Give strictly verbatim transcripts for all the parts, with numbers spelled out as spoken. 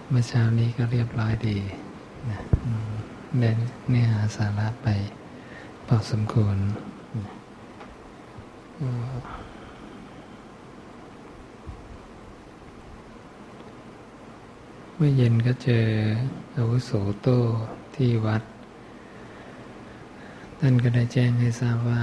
เมื่อเช้านี้ก็เรียบร้อยดีนะได้เนื้อหาสาระไปพอสมควรเมื่อเย็นก็เจออาวุโสโตที่วัดท่านก็ได้แจ้งให้ทราบว่า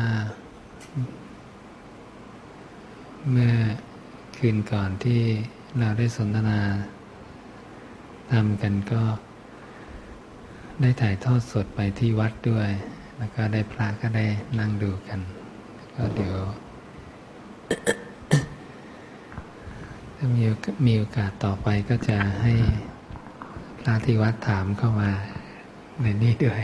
เมื่อคืนก่อนที่เราได้สนทนาทำกันก็ได้ถ่ายทอดสดไปที่วัดด้วยแล้วก็ได้พระก็ได้นั่งดูกันก็เดี๋ยว ถ้ามีมีโอกาสต่อไปก็จะให้พระที่วัดถามเข้ามาในนี้ด้วย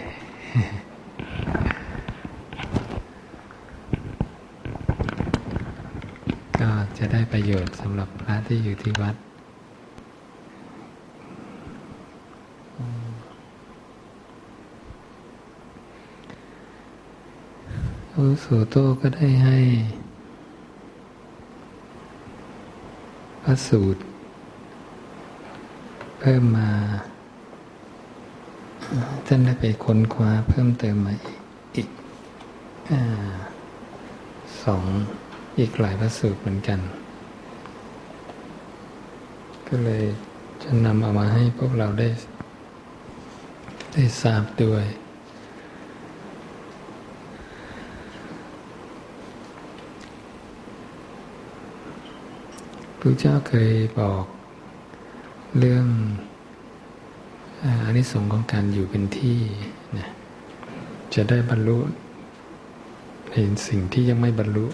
ก็จะได้ประโยชน์สำหรับพระที่อยู่ที่วัดอาวุโสโตก็ได้ให้พระสูตรเพิ่มมาท่านได้ไปค้นคว้าเพิ่มเติมมาอีกอ่าสองอีกหลายพระสูตรเหมือนกันก็เลยจะนำเอามาให้พวกเราได้ได้ทราบด้วยพระเจ้าเคยบอกเรื่องอานิสงส์ของการอยู่เป็นที่นะจะได้บรรลุเห็นสิ่งที่ยังไม่บรรลุ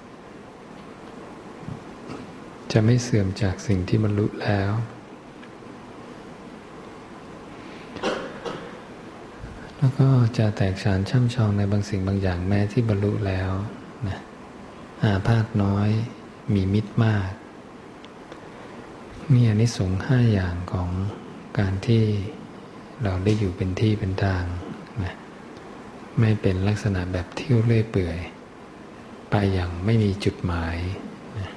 จะไม่เสื่อมจากสิ่งที่บรรลุแล้วแล้วก็จะแตกฉานช่ำชองในบางสิ่งบางอย่างแม้ที่บรรลุแล้วนะอาพาธน้อยมีมิตรมากมีอานิสงส์ห้าอย่างของการที่เราได้อยู่เป็นที่เป็นทางนะไม่เป็นลักษณะแบบเที่ยวเลื่อยเปื่อยไปอย่างไม่มีจุดหมายนะ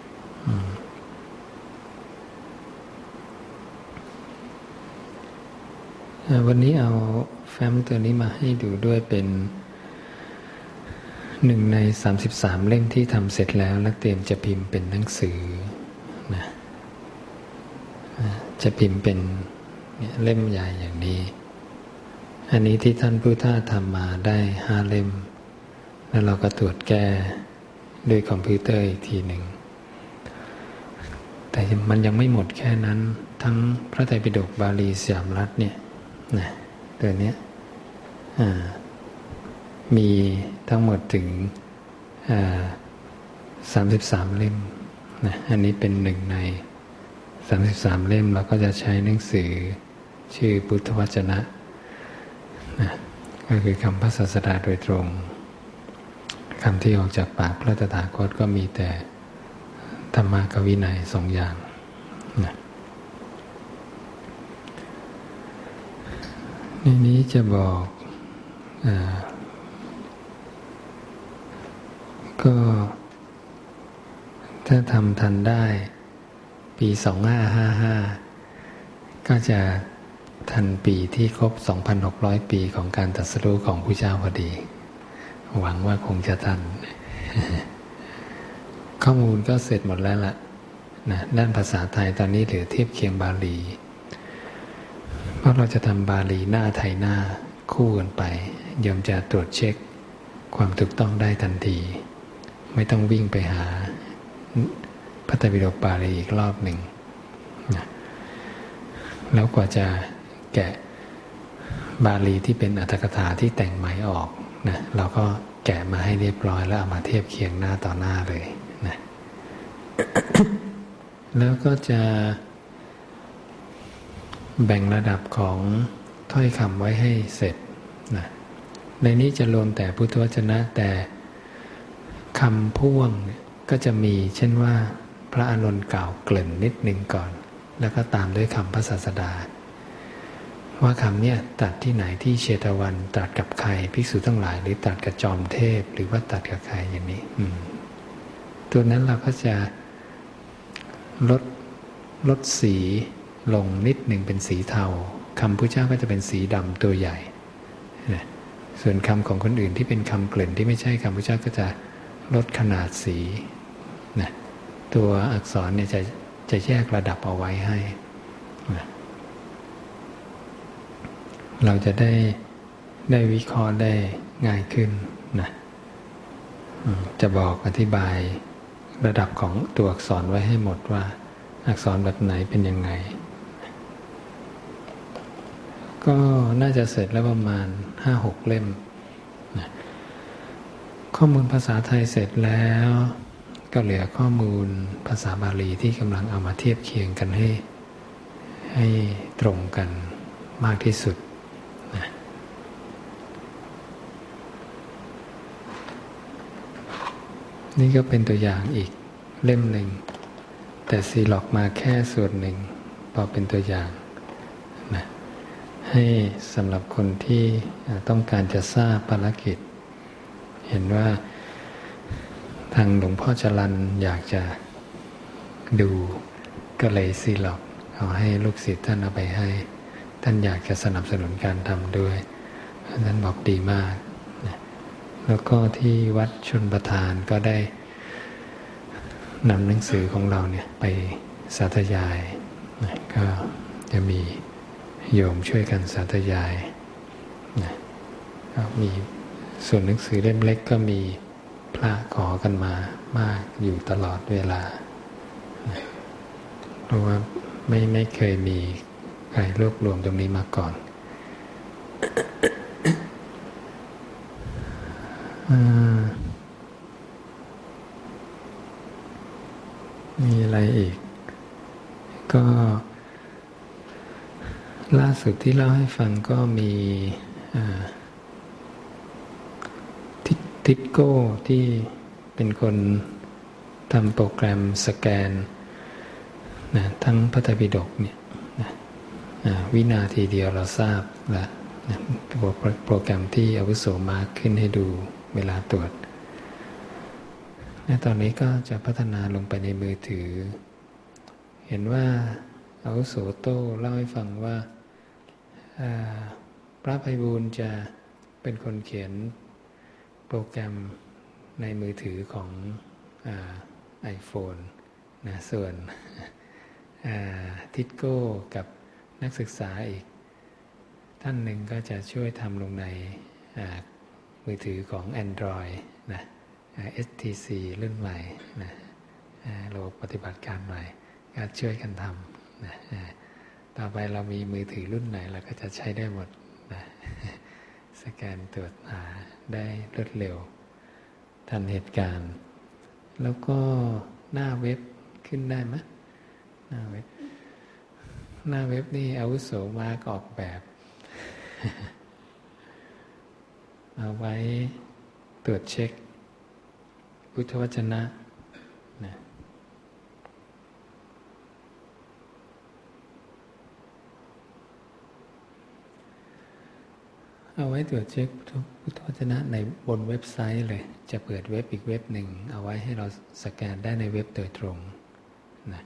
วันนี้เอาแฟ้มตัวนี้มาให้ดูด้วยเป็นหนึ่งในสามสิบสามเล่มที่ทำเสร็จแล้วและเตรียมจะพิมพ์เป็นหนังสือนะจะพิมพ์เป็นเล่มใหญ่อย่างนี้อันนี้ที่ท่านพุทธาทำมาได้ห้าเล่มแล้วเราก็ตรวจแก้ด้วยคอมพิวเตอร์อีกทีหนึ่งแต่มันยังไม่หมดแค่นั้นทั้งพระไตรปิฎกบาลีสยามรัฐเนี่ยนะตัวเนี้ยมีทั้งหมดถึงสามสิบสามเล่มนะอันนี้เป็นหนึ่งในสามสิบสามเล่มเราก็จะใช้หนังสือชื่อพุทธวจนะนะก็คือคำพระศาสดาโดยตรงคำที่ออกจากปากพระตถาคตก็มีแต่ธรรมะกับวินัยสองอย่างนะในนี้จะบอกอ่าก็ถ้าทำทันได้ปีสองพันห้าร้อยห้าสิบห้าก็จะทันปีที่ครบ สองพันหกร้อย ปีของการตรัสรู้ของพระเจ้าพอดีหวังว่าคงจะทัน ข้อมูลก็เสร็จหมดแล้วล่ะนะด้านภาษาไทยตอนนี้เหลือเทียบเคียงบาลีเพราะเราจะทำบาลีหน้าไทยหน้าคู่กันไปโยมจะตรวจเช็คความถูกต้องได้ทันทีไม่ต้องวิ่งไปหาพระไตรปิฎกบาลีอีกรอบหนึ่งนะแล้วกว่าจะแกะบาลีที่เป็นอรรถกถาที่แต่งใหม่ออกนะเราก็แกะมาให้เรียบร้อยแล้วเอามาเทียบเคียงหน้าต่อหน้าเลยนะ แล้วก็จะแบ่งระดับของถ้อยคำไว้ให้เสร็จนะในนี้จะรวมแต่พุทธวจนะแต่คำพ่วงก็จะมีเช่นว่าพระอานนท์กล่าวเกริ่นนิดนึงก่อนแล้วก็ตามด้วยคำพระศาสดาว่าคำเนี้ยตรัสที่ไหนที่เชตวันตรัสกับใครภิกษุทั้งหลายหรือตรัสกับจอมเทพหรือว่าตรัสกับใครอย่างนี้ตัวนั้นเราก็จะลดลดสีลงนิดหนึ่งเป็นสีเทาคำพุทธเจ้าก็จะเป็นสีดำตัวใหญ่นะส่วนคำของคนอื่นที่เป็นคำเกริ่นที่ไม่ใช่คำพุทธเจ้าก็จะลดขนาดสีนะตัวอักษรเนี่ยจะจะแยกระดับเอาไว้ให้นะเราจะได้ได้วิเคราะห์ได้ง่ายขึ้นนะจะบอกอธิบายระดับของตัวอักษรไว้ให้หมดว่าอักษรแบบไหนเป็นยังไงก็น่าจะเสร็จแล้วประมาณ ห้าหก เล่มนะข้อมูลภาษาไทยเสร็จแล้วก็เหลือข้อมูลภาษาบาลีที่กำลังเอามาเทียบเคียงกันให้ให้ตรงกันมากที่สุดนะนี่ก็เป็นตัวอย่างอีกเล่มหนึ่งแต่ซีล็อกมาแค่ส่วนหนึ่งพอเป็นตัวอย่างนะให้สำหรับคนที่ต้องการจะทราบภารกิจเห็นว่าทางหลวงพ่อจรัญอยากจะดูก็เลยซีล็อกเอาให้ลูกศิษย์ท่านเอาไปให้ท่านอยากจะสนับสนุนการทำด้วยท่านบอกดีมากนะแล้วก็ที่วัดชลประทานก็ได้นำหนังสือของเราเนี่ยไปสาธยายนะก็จะมีโยมช่วยกันสาธยายนะก็มีส่วนหนังสือเล่มเล็กก็มีพระขอกันมามากอยู่ตลอดเวลานะเพราะว่าไม่ไม่เคยมีใครรวบรวมตรงนี้มาก่อน มีอะไรอีกก็ล่าสุดที่เล่าให้ฟังก็มีทิทิดโก้ที่เป็นคนทำโปรแกรมสแกนนะทั้งพระไตรปิฎกเนี่ยนะวินาทีเดียวเราทราบแล้วนะโปรแกรมที่อาวุโสมาร์คขึ้นให้ดูเวลาตรวจตอนนี้ก็จะพัฒนาลงไปในมือถือเห็นว่าอาวุโสโต้เล่าให้ฟังว่าพระไพบูลย์จะเป็นคนเขียนโปรแกรมในมือถือของไอโฟนนะส่วนทิดโก้กับนักศึกษาอีกท่านหนึ่งก็จะช่วยทำลงในมือถือของ Android นะ เอส ที ซี รุ่นใหม่นะระบบปฏิบัติการใหม่ก็ช่วยกันทำนะต่อไปเรามีมือถือรุ่นไหนเราก็จะใช้ได้หมดนะสแกนตรวจหาได้รวดเร็วทันเหตุการณ์แล้วก็หน้าเว็บขึ้นได้ไหมหน้าเว็บหน้าเว็บนี่อาวุโสมาร์คออกแบบเอาไว้ตรวจเช็คพุทธวจนะนะเอาไว้ตรวจเช็คพุทธวจนะในบนเว็บไซต์เลยจะเปิดเว็บอีกเว็บหนึ่งเอาไว้ให้เราสแกนได้ในเว็บโดยตรงนะ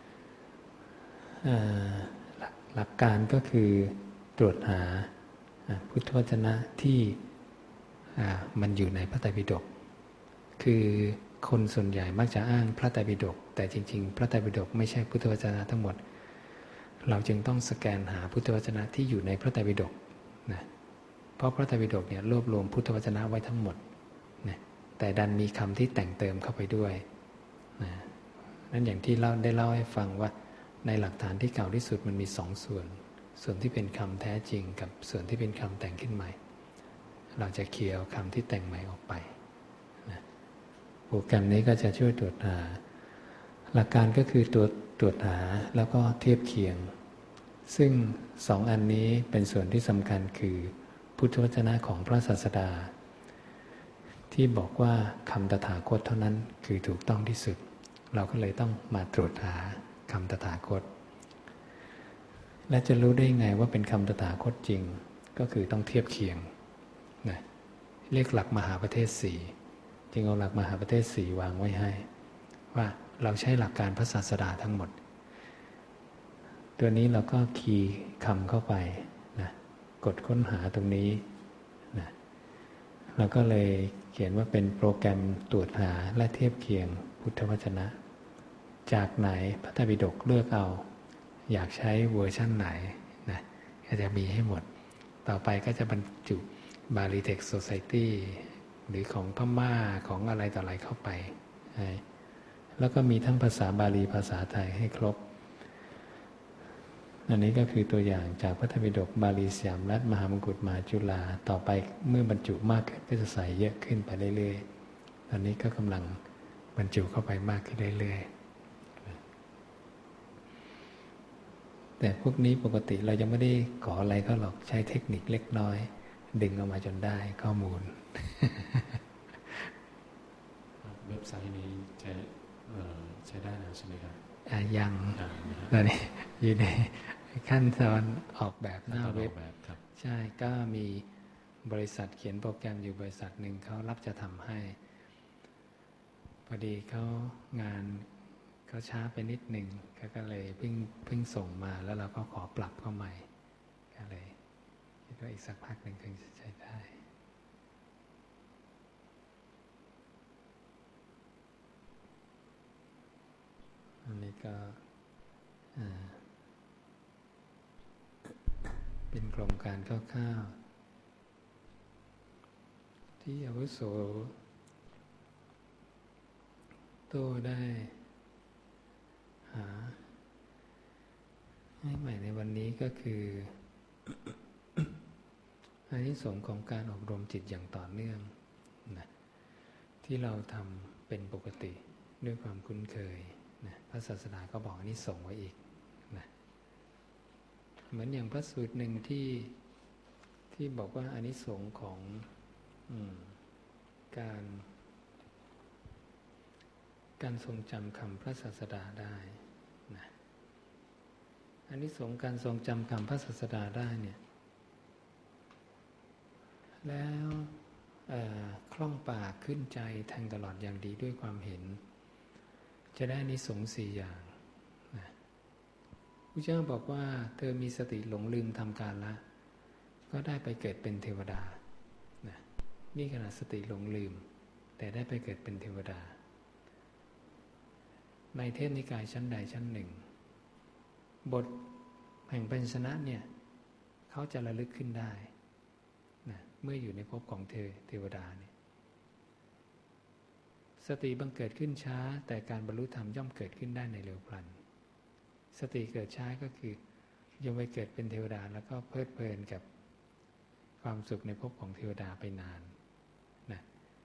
หลักการก็คือตรวจหาพุทธวจนะที่มันอยู่ในพระไตรปิฎกคือคนส่วนใหญ่มักจะอ้างพระไตรปิฎกแต่จริงๆพระไตรปิฎกไม่ใช่พุทธวจนะทั้งหมดเราจึงต้องสแกนหาพุทธวจนะที่อยู่ในพระไตรปิฎกนะเพราะพระไตรปิฎกเนี่ยรวบรวมพุทธวจนะไว้ทั้งหมดนะแต่ดันมีคำที่แต่งเติมเข้าไปด้วยนะนั่นอย่างที่เล่าได้เล่าให้ฟังว่าในหลักฐานที่เก่าที่สุดมันมีสองส่วนส่วนที่เป็นคำแท้จริงกับส่วนที่เป็นคำแต่งขึ้นใหม่เราจะเคลียร์คำที่แต่งใหม่ออกไปนะโปรแกรมนี้ก็จะช่วยตรวจหาหลักการก็คือตรวจตรวจหาแล้วก็เทียบเคียงซึ่งสองอันนี้เป็นส่วนที่สำคัญคือพุทธวจนะของพระศาสดาที่บอกว่าคำตถาคตเท่านั้นคือถูกต้องที่สุดเราก็เลยต้องมาตรวจหาคำตถาคตและจะรู้ได้ไงว่าเป็นคำตถาคตจริงก็คือต้องเทียบเคียงนะเรียกหลักมหาประเทศสี่จึงเอาหลักมหาประเทศสี่วางไว้ให้ว่าเราใช้หลักการพระศาสดาทั้งหมดตัวนี้เราก็คีย์คำเข้าไปนะกดค้นหาตรงนี้นะเราก็เลยเขียนว่าเป็นโปรแกรมตรวจหาและเทียบเคียงพุทธวจนะจากไหนพระไตรปิฎกเลือกเอาอยากใช้เวอร์ชั่นไหนนะก็จะมีให้หมดต่อไปก็จะบรรจุบาลีเท็กซ์โซไซตี้หรือของพม่าของอะไรต่ออะไรเข้าไปแล้วก็มีทั้งภาษาบาลีภาษาไทยให้ครบอันนี้ก็คือตัวอย่างจากพระไตรปิฎกบาลีสยามรัฐมหามกุฏมหาจุฬาต่อไปเมื่อบรรจุมากขึ้นก็จะใส่เยอะขึ้นไปเรื่อยๆตอนนี้ก็กำลังบรรจุเข้าไปมากขึ้นเรื่อยๆแต่พวกนี้ปกติเรายังไม่ได้ขออะไรเขาหรอกใช้เทคนิคเล็กน้อยดึงออกมาจนได้ข้อมูลเว็บไซต์นี้ใช้ใช้ได้แล้วใช่ไหมครับยังตอนนี้อยู่ในขั้นตอนออกแบบหน้าเว็บใช่ก็มีบริษัทเขียนโปรแกรมอยู่บริษัทหนึ่งเขารับจะทำให้พอดีเขางานเขาช้าไปนิดหนึ่งก็เลยเพิ่งเพิ่งส่งมาแล้วเราก็ขอปรับเข้าใหม่ก็เลยคิดว่าอีกสักพักหนึ่งคงจะใช้ได้อันนี้ก็เป็นโครงการคร่าวๆที่อาวุโสโตได้หาให้ใหม่ในวันนี้ก็คือ อานิสงส์ของการอบรมจิตอย่างต่อเนื่องนะที่เราทำเป็นปกติด้วยความคุ้นเคยนะพระศาสดาก็บอกอานิสงส์ไว้อีกนะเหมือนอย่างพระสูตรหนึ่งที่ที่บอกว่าอานิสงส์ของอืมการการทรงจำคำพระศาสดาได้นะอานิสงส์การทรงจำคำพระศาสดาได้เนี่ยแล้วคล่องปากขึ้นใจแทงตลอดอย่างดีด้วยความเห็นจะได้อานิสงส์สี่อย่างนะพระเจ้าบอกว่าเธอมีสติหลงลืมทำการละก็ได้ไปเกิดเป็นเทวดานะนี่ขณะสติหลงลืมแต่ได้ไปเกิดเป็นเทวดาในเทพนิกายชั้นใดชั้นหนึ่งบทแห่งปัญชนะเนี่ยเขาจะระลึกขึ้นได้นะเมื่ออยู่ในภพของเทเทวดาเนี่ยสติบังเกิดขึ้นช้าแต่การบรรลุธรรมย่อมเกิดขึ้นได้ในเร็วพลันสติเกิดช้าก็คือยมไปเกิดเป็นเทวดาแล้วก็เพลิดเพลินกับความสุขในภพของเทวดาไปนานนะ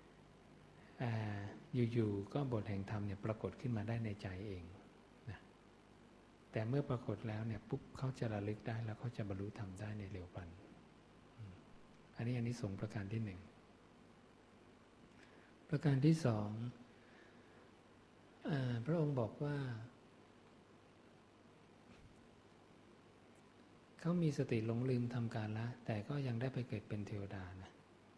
อยู่ๆก็บทแห่งธรรมเนี่ยปรากฏขึ้นมาได้ในใจเองนะแต่เมื่อปรากฏแล้วเนี่ยปุ๊บเขาจะระลึกได้แล้วเขาจะบรรลุธรรมได้ในเร็วพลันอันนี้อานิสงส์ประการที่หนึ่งประการที่สองพระองค์บอกว่าเขามีสติหลงลืมทำการละแต่ก็ยังได้ไปเกิดเป็นเทวดานะ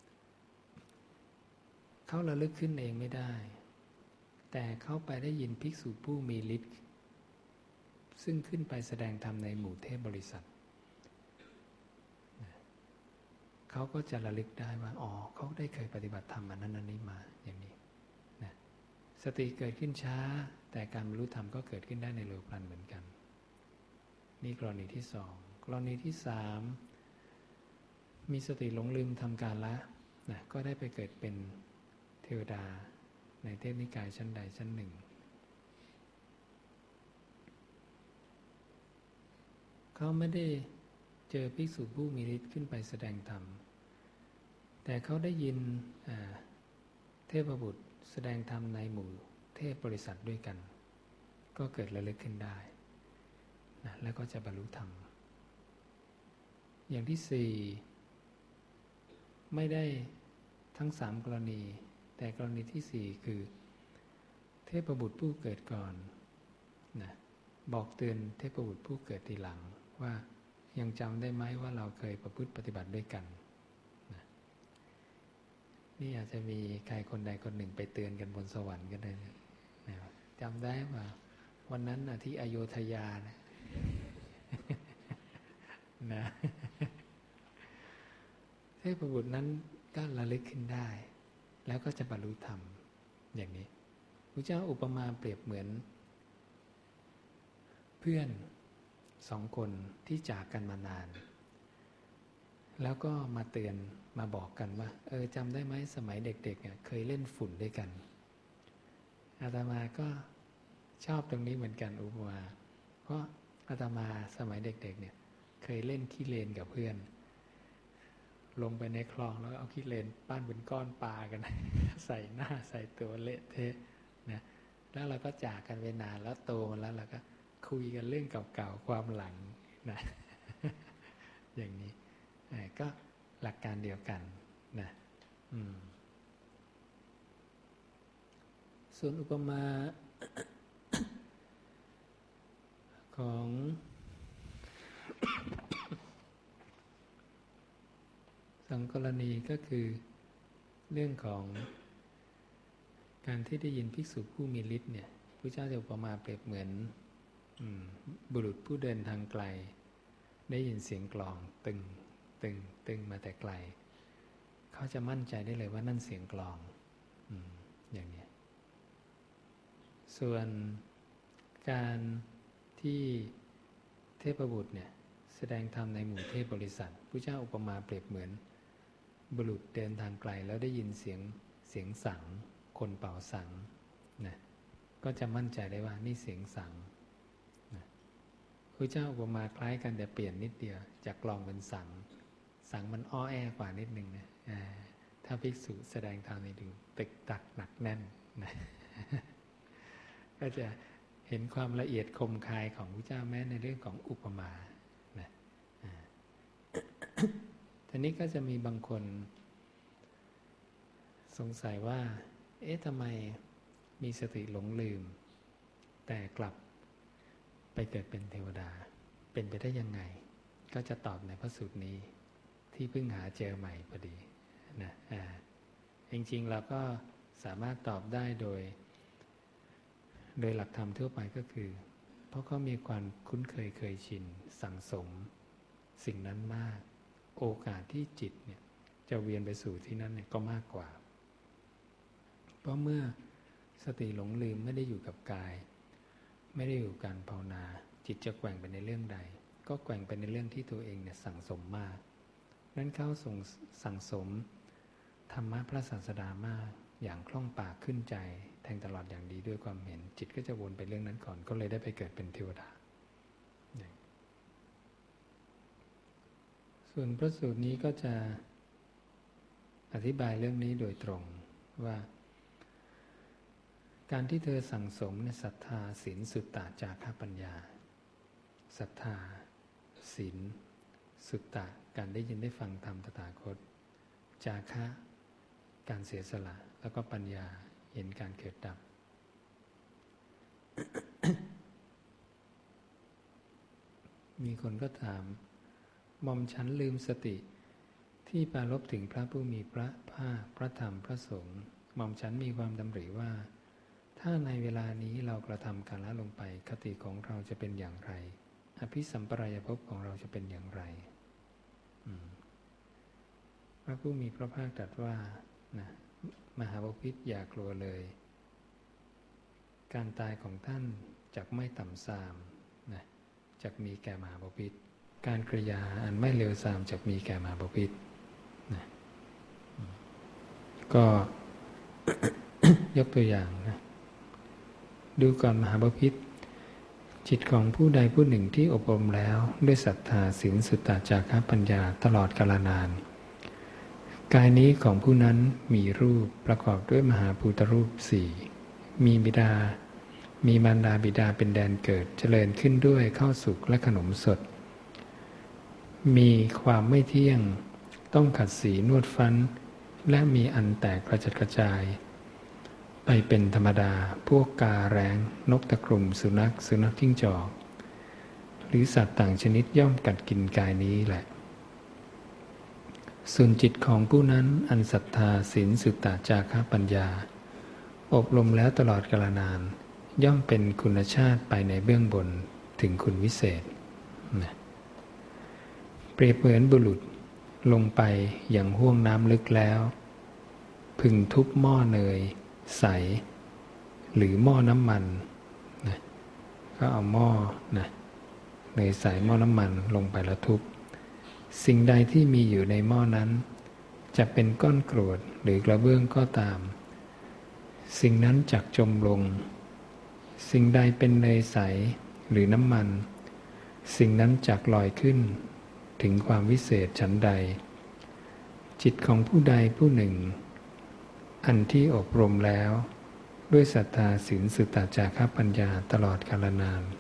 เขาระลึกขึ้นเองไม่ได้แต่เขาไปได้ยินภิกษุผู้มีฤทธิ์ซึ่งขึ้นไปแสดงธรรมในหมู่เทพบริษัทเขาก็จะระลึกได้ว่าอ๋อเขาได้เคยปฏิบัติธรรมอันนั้นอันนี้มาอย่างนี้นะสติเกิดขึ้นช้าแต่การบรรลุธรรมก็เกิดขึ้นได้ในเร็วพลันเหมือนกันนี่กรณีที่สองกรณีที่สามมีสติหลงลืมทำการละนะก็ได้ไปเกิดเป็นเทวดาในเทพนิกายชั้นใดชั้นหนึ่งเขาไม่ได้เจอภิกษุผู้มีฤทธิ์ขึ้นไปแสดงธรรมแต่เขาได้ยินเทพบุตรแสดงธรรมในหมู่เทพบริษัทด้วยกันก็เกิดระลึกขึ้นได้นะแล้วก็จะบรรลุธรรมอย่างที่สี่ไม่ได้ทั้งสามกรณีแต่กรณีที่สี่คือเทพบุตรผู้เกิดก่อนนะบอกเตือนเทพบุตรผู้เกิดทีหลังว่ายังจำได้ไหมว่าเราเคยประพฤติปฏิบัติด้วยกันนะนี่อาจจะมีใครคนใดคนหนึ่งไปเตือนกันบนสวรรค์ก็ได้นะจำได้ว่าวันนั้นนะที่อโยธยานะนะเทพบุตรนั้นก็ระลึกขึ้นได้แล้วก็จะบรรลุธรรมอย่างนี้พระเจ้าอุปมาเปรียบเหมือนเพื่อนสองคนที่จากกันมานานแล้วก็มาเตือนมาบอกกันว่าเออจำได้ไหมสมัยเด็กๆเนี่ยเคยเล่นฝุ่นด้วยกันอาตมาก็ชอบตรงนี้เหมือนกันอุปมาเพราะอาตมาสมัยเด็กๆเนี่ยเคยเล่นขี้เลนกับเพื่อนลงไปในคลองแล้วเอาขี้เลนปั้นเป็นก้อนปลากัน ใส่หน้าใส่ตัวเละเทะนะแล้วเราก็จากกันไปนานแล้วโตมาแล้วเราก็คุยกันเรื่องเก่าๆความหลังนะ อย่างนี้ก็หลักการเดียวกันนะอืมส่วนอุปมา ของสองกรณีก็คือเรื่องของการที่ได้ยินภิกษุผู้มีฤทธิ์เนี่ยพระเจ้าจะอุปมาเปรียบเหมือนบุรุษผู้เดินทางไกลได้ยินเสียงกลองตึงตึงตึงมาแต่ไกลเขาจะมั่นใจได้เลยว่านั่นเสียงกลองอืมอย่างนี้ส่วนการที่เทพบุตรเนี่ยแสดงธรรมในหมู่เทพบริษัทพระเจ้าอุปมาเปรียบเหมือนบุรุษเดินทางไกลแล้วได้ยินเสียงเสียงสังคนเป่าสังนะก็จะมั่นใจได้ว่านี่เสียงสังนะพระเจ้าอุปมาคล้ายกันแต่เปลี่ยนนิดเดียวจากกลองเป็นสังสังมันอ้อแอกว่านิดนึงนะถ้าภิกษุแสดงธรรมในดึงตึกตักหนักแน่นนะ ก็จะเห็นความละเอียดคมคายของพระเจ้าแม้ในเรื่องของอุปมานะทีนี้ก็จะมีบางคนสงสัยว่าเอ๊ะทำไมมีสติหลงลืมแต่กลับไปเกิดเป็นเทวดาเป็นไปได้ยังไงก็จะตอบในพระสูตรนี้ที่เพิ่งหาเจอใหม่พอดีนะอ่าจริงๆเราก็สามารถตอบได้โดยโดยหลักธรรมทั่วไปก็คือเพราะเขามีความคุ้นเคยเคยชินสั่งสมสิ่งนั้นมากโอกาสที่จิตเนี่ยจะเวียนไปสู่ที่นั้นเนี่ยก็มากกว่าเพราะเมื่อสติหลงลืมไม่ได้อยู่กับกายไม่ได้อยู่การภาวนาจิตจะแกว่งไปในเรื่องใดก็แกว่งไปในเรื่องที่ตัวเองเนี่ยสั่งสมมากนั้นเขาส่งสั่งสมธรรมะพระศาสดามากอย่างคล่องปากขึ้นใจแทงตลอดอย่างดีด้วยความเห็นจิตก็จะวนไปเรื่องนั้นก่อนก็เลยได้ไปเกิดเป็นเทวดาส่วนพระสูตรนี้ก็จะอธิบายเรื่องนี้โดยตรงว่าการที่เธอสั่งสมในศรัทธาศีลสุตตะจาคะปัญญาศรัทธาศีลสุตตะการได้ยินได้ฟังธรรมตถาคตจาคะการเสียสละแล้วก็ปัญญาเห็นการเกิดดับ มีคนก็ถามหม่อมฉันลืมสติที่ปรารภถึงพระผู้มีพระภาคพระธรรมพระสงฆ์หม่อมฉันมีความดำริว่าถ้าในเวลานี้เรากระทำการละลงไปคติของเราจะเป็นอย่างไรอภิสัมปรายภพของเราจะเป็นอย่างไรพระผู้มีพระภาคตรัสว่านะมหาบพิตรอย่ากลัวเลยการตายของท่านจักไม่ต่ำทรามนะจักมีแก่มหาบพิตรการกริยาอันไม่เลวทรามจักมีแก่มหาบพิตรนะก็ ยกตัวอย่างนะดูก่อนมหาบพิตรจิตของผู้ใดผู้หนึ่งที่อบรมแล้วด้วยศรัทธาศีลสุตตะจาคะปัญญาตลอดกาลนานกายนี้ของผู้นั้นมีรูปประกอบด้วยมหาภูตรูปสี่มีบิดามีมารดาบิดาเป็นแดนเกิดเจริญขึ้นด้วยข้าวสุกและขนมสดมีความไม่เที่ยงต้องขัดสีนวดฟันและมีอันแตกกระจัดกระจายไปเป็นธรรมดาพวกกาแร้งนกตะกรุ่มสุนัขสุนัขจิ้งจอกหรือสัตว์ต่างชนิดย่อมกัดกินกายนี้แหละส่วนจิตของผู้นั้นอันศรัทธาศีลสุตตะจาคะปัญญาอบรมแล้วตลอดกาลนานย่อมเป็นคุณชาติไปในเบื้องบนถึงคุณวิเศษนะเปรียบเหมือนบุรุษลงไปอย่างห้วงน้ำลึกแล้วพึงทุบหม้อเนยใสหรือหม้อน้ำมันนะก็เอาหม้อนะเนยใสหม้อน้ำมันลงไปแล้วทุบสิ่งใดที่มีอยู่ในหม้อนั้นจะเป็นก้อนกรวดหรือกระเบื้องก็ตามสิ่งนั้นจักจมลงสิ่งใดเป็นเนยใสหรือน้ำมันสิ่งนั้นจักลอยขึ้นถึงความวิเศษฉันใดจิตของผู้ใดผู้หนึ่งอันที่อบรมแล้วด้วยศรัทธาศีลสุตตจาคะปัญญาตลอดกาลนาน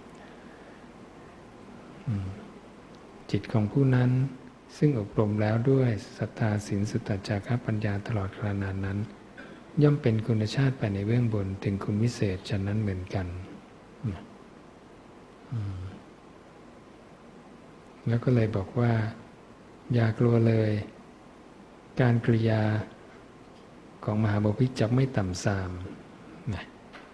จิตของผู้นั้นซึ่งอบรมแล้วด้วยศรัทธาศีลสุตตจาคะปัญญาตลอดกาลนานนั้นย่อมเป็นคุณชาติไปในเบื้องบนถึงคุณวิเศษฉะนั้นเหมือนกันแล้วก็เลยบอกว่าอย่ากลัวเลยการกริยาของมหาบพิตรจะไม่ต่ำทรามนะ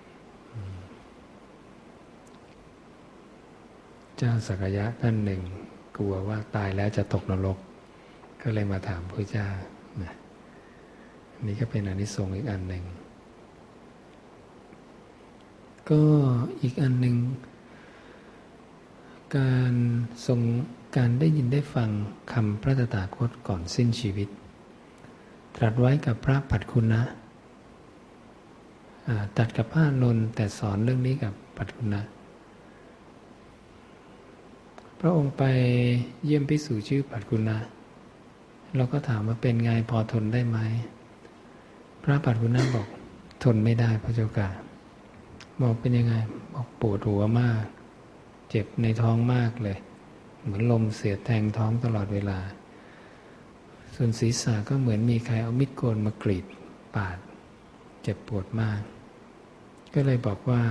เจ้าสักยะท่านหนึ่งกลัวว่าตายแล้วจะตกนรกก็เลยมาถามพระเจ้านะนี่ก็เป็นอานิสงส์อีกอันหนึ่งก็อีกอันหนึ่งการทรงการได้ยินได้ฟังคำพระตถาคตก่อนสิ้นชีวิตตรัสไว้กับพระปัจขุณะตรัสกับพระอานนท์แต่สอนเรื่องนี้กับปัจขุณะพระองค์ไปเยี่ยมภิกษุชื่อปัจขุณะเราก็ถามว่าเป็นไงพอทนได้ไหมพระปัจขุณะบอกทนไม่ได้พระเจ้าค่ะบอกเป็นยังไงบอกปวดหัวมากเจ็บในท้องมากเลยเหมือนลมเสียดแทงท้องตลอดเวลาส่วนศีรษะก็เหมือนมีใครเอามิดโกนมากรีดปาดเจ็บปวดมากก็เลยบอกว่า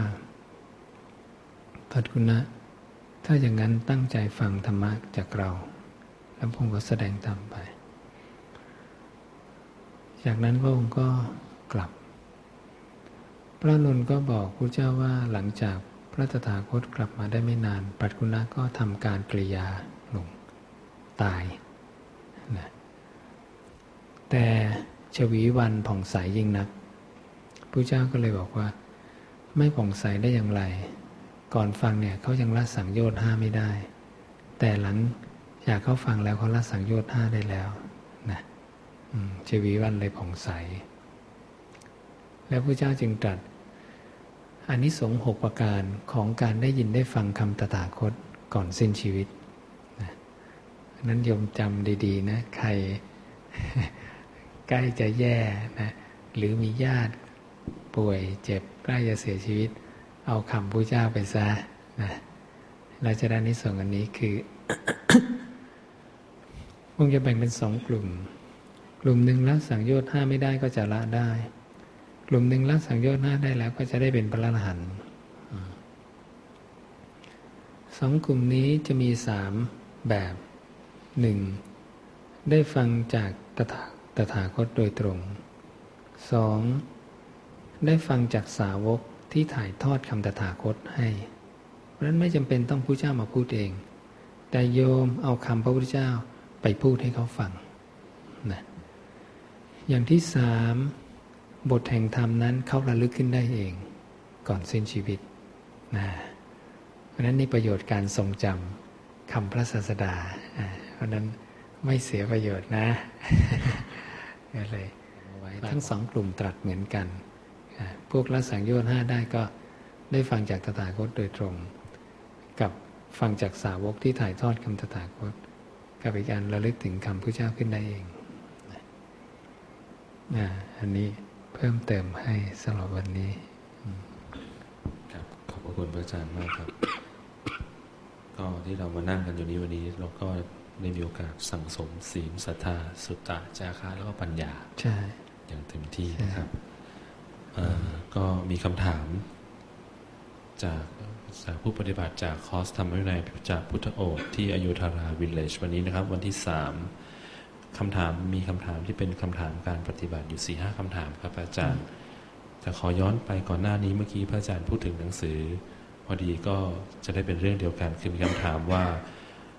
ปัจขุณะถ้าอย่างนั้นตั้งใจฟังธรรมะจากเราแล้วพระองค์ก็แสดงธรรมไปจากนั้นพระองค์ก็กลับพระอานนท์ก็บอกพระเจ้าว่าหลังจากพระตถาคตกลับมาได้ไม่นานปัจขุณะก็ทำการกริยาลงตายนะแต่ชวีวันผ่องใสยิ่งนักพระเจ้าก็เลยบอกว่าไม่ผ่องใสได้อย่างไรก่อนฟังเนี่ยเขายังละสังโยชน์ห้าไม่ได้แต่หลังจากเขาฟังแล้วเขาละสังโยชน์ห้าได้แล้วนะชวีวันเลยผ่องใสแล้วพระเจ้าจึงตรัสอานิสงส์หกประการของการได้ยินได้ฟังคำตถาคตก่อนสิ้นชีวิตนะนั้นโยมจำดีๆนะใครใกล้จะแย่นะหรือมีญาติป่วยเจ็บใกล้จะเสียชีวิตเอาคำพระเจ้าไปซะนะเราจะได้อานิสงส์อันนี้คือ คงจะแบ่งเป็นสองกลุ่มกลุ่มหนึ่งละสังโยชน์ห้าไม่ได้ก็จะละได้กลุ่มหนึ่งละสังโยชน์ห้าได้แล้วก็จะได้เป็นพระอรหันต์สองกลุ่มนี้จะมีสามแบบหนึ่งได้ฟังจากตถาตถาคตโดยตรงสองได้ฟังจากสาวกที่ถ่ายทอดคำตถาคตให้เพราะฉะนั้นไม่จำเป็นต้องพระเจ้ามาพูดเองแต่โยมเอาคำพระพุทธเจ้าไปพูดให้เขาฟังนะอย่างที่สามบทแห่งธรรมนั้นเขาระลึกขึ้นได้เองก่อนสิ้นชีวิตนะเพราะฉะนั้นนี่ประโยชน์การทรงจำคำพระศาสดาเพราะนั้นไม่เสียประโยชน์นะก็เลยไว้ทั้งสองกลุ่มตรัสเหมือนกันพวกละสังโยชน์ห้าได้ก็ได้ฟังจากตถาคตโดยตรงกับฟังจากสาวกที่ถ่ายทอดคำตถาคตกับอีกการระลึกถึงคำพระเจ้าขึ้นได้เองอันนี้เพิ่มเติมให้สำหรับวันนี้ครับขอบคุณพระอาจารย์มากครับก็ที่เรามานั่งกันอยู่นี้วันนี้เราก็ได้มีโอกาสสั่งสมศีลศรัทธาสุตตะจาคะแล้วก็ปัญญาใช่อย่างเต็มที่นะครับก็มีคำถามจากจากผู้ปฏิบัติจากคอร์สธรรมวินัยจากพุทธโอษฐ์ที่อยุธราวิลเลจวันนี้นะครับวันที่สามคำถามมีคำถามที่เป็นคำถามการปฏิบัติอยู่ สี่ห้า คำถามครับอาจารย์แต่ขอย้อนไปก่อนหน้านี้เมื่อกี้พระอาจารย์พูดถึงหนังสือพอดีก็จะได้เป็นเรื่องเดียวกันคือมีคำถามว่า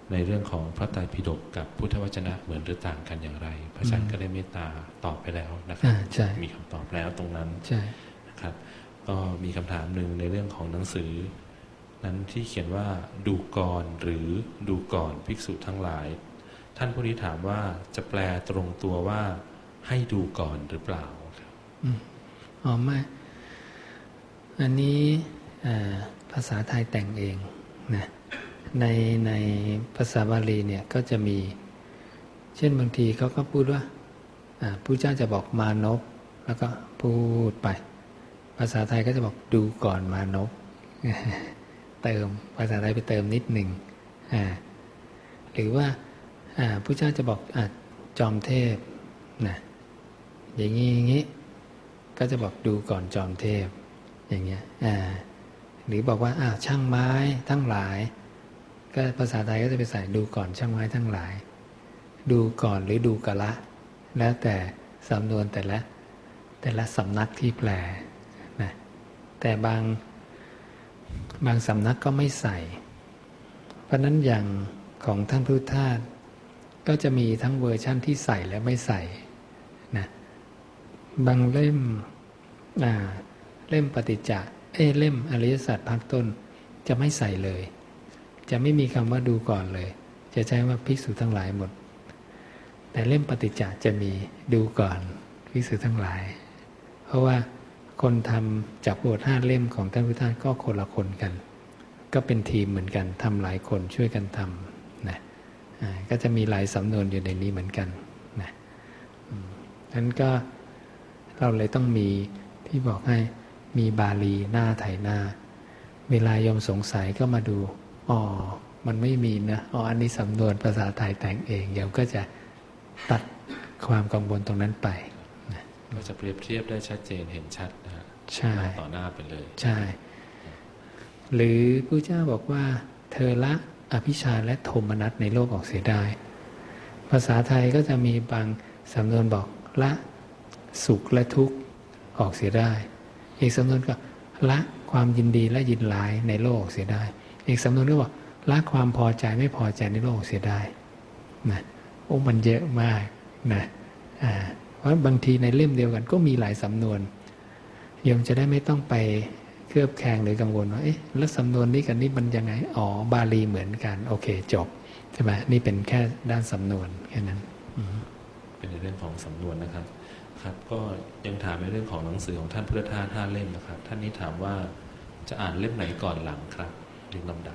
ในเรื่องของพระไตรปิฎกกับพุทธวจนะเหมือนหรือต่างกันอย่างไรพระอาจารย์ก็ได้เมตตาตอบไปแล้วนะครับมีคำตอบแล้วตรงนั้นนะครับก็มีคำถามหนึ่งในเรื่องของหนังสือนั้นที่เขียนว่าดูก่อนหรือดูก่อนภิกษุทั้งหลายท่านผู้นี้ถามว่าจะแปลตรงตัวว่าให้ดูก่อนหรือเปล่าครับอ๋อไม่อันนี้ภาษาไทยแต่งเองนะในในภาษาบาลีเนี่ยก็จะมีเช่นบางทีเขาก็พูดว่าพระเจ้าจะบอกมานพแล้วก็พูดไปภาษาไทยก็จะบอกดูก่อนมานพเติมภาษาไทยไปเติมนิดหนึ่งหรือว่าพระเจ้าจะบอกจอมเทพนะอย่างนี้อย่างนี้ก็จะบอกดูก่อนจอมเทพอย่างเงี้ยหรือบอกว่าช่างไม้ทั้งหลายก็ภาษาไทยก็จะไปใส่ดูก่อนช่างไม้ทั้งหลายดูก่อนหรือดูกะละแล้วแต่สำนวนแต่ละแต่ละสำนักที่แปลนะแต่บางบางสำนักก็ไม่ใส่เพราะนั้นอย่างของท่านพุทธทาสก็จะมีทั้งเวอร์ชั่นที่ใส่และไม่ใส่นะบางเล่มอ่าเล่มปฏิจจ์เอ้เล่มอริยสัจภาคต้นจะไม่ใส่เลยจะไม่มีคำว่าดูก่อนเลยจะใช้ว่าภิกษุทั้งหลายหมดแต่เล่มปฏิจจ์จะมีดูก่อนภิกษุทั้งหลายเพราะว่าคนทำจากบทห้าเล่มของท่านพุทธทาสก็คนละคนกันก็เป็นทีมเหมือนกันทำหลายคนช่วยกันทำนะก็จะมีหลายสำนวนอยู่ในนี้เหมือนกันนะนั้นก็เราเลยต้องมีที่บอกให้มีบาลีหน้าไถหน้าเวลาโยมสงสัยก็มาดูอ๋อมันไม่มีนะอ๋ออันนี้สำนวนภาษาไทยแต่งเองโยมก็จะตัดความกังวลตรงนั้นไปนะก็จะเปรียบเทียบได้ชัดเจนเห็นชัดนะฮะใช่ต่อหน้าไปเลยใช่หรือพระเจ้าบอกว่าเธอละอภิชาและโทมนัสในโลกออกเสียได้ภาษาไทยก็จะมีบางสำนวนบอกละสุขและทุกข์ออกเสียได้อีกสำนวนก็ละความยินดีและยินร้ายในโลกออกเสียได้อีกสำนวนก็บอกละความพอใจไม่พอใจในโลกออกเสียได้นะโอ้มันเยอะมากนะอ่าเพราะบางทีในเล่มเดียวกันก็มีหลายสำนวนโยมจะได้ไม่ต้องไปเคลือบแคลงหรือกังวลว่าเอ๊ะแล้วสำนวนนี้กับนี้มันยังไงอ๋อบาลีเหมือนกันโอเคจบใช่ไหมนี่เป็นแค่ด้านสำนวนแค่นั้นเป็นในเรื่องของสำนวนนะครับครับก็ยังถามในเรื่องของหนังสือของท่านพุทธทาสห้าเล่มนะครับท่านนี้ถามว่าจะอ่านเล่มไหนก่อนหลังครับเรียงลำดับ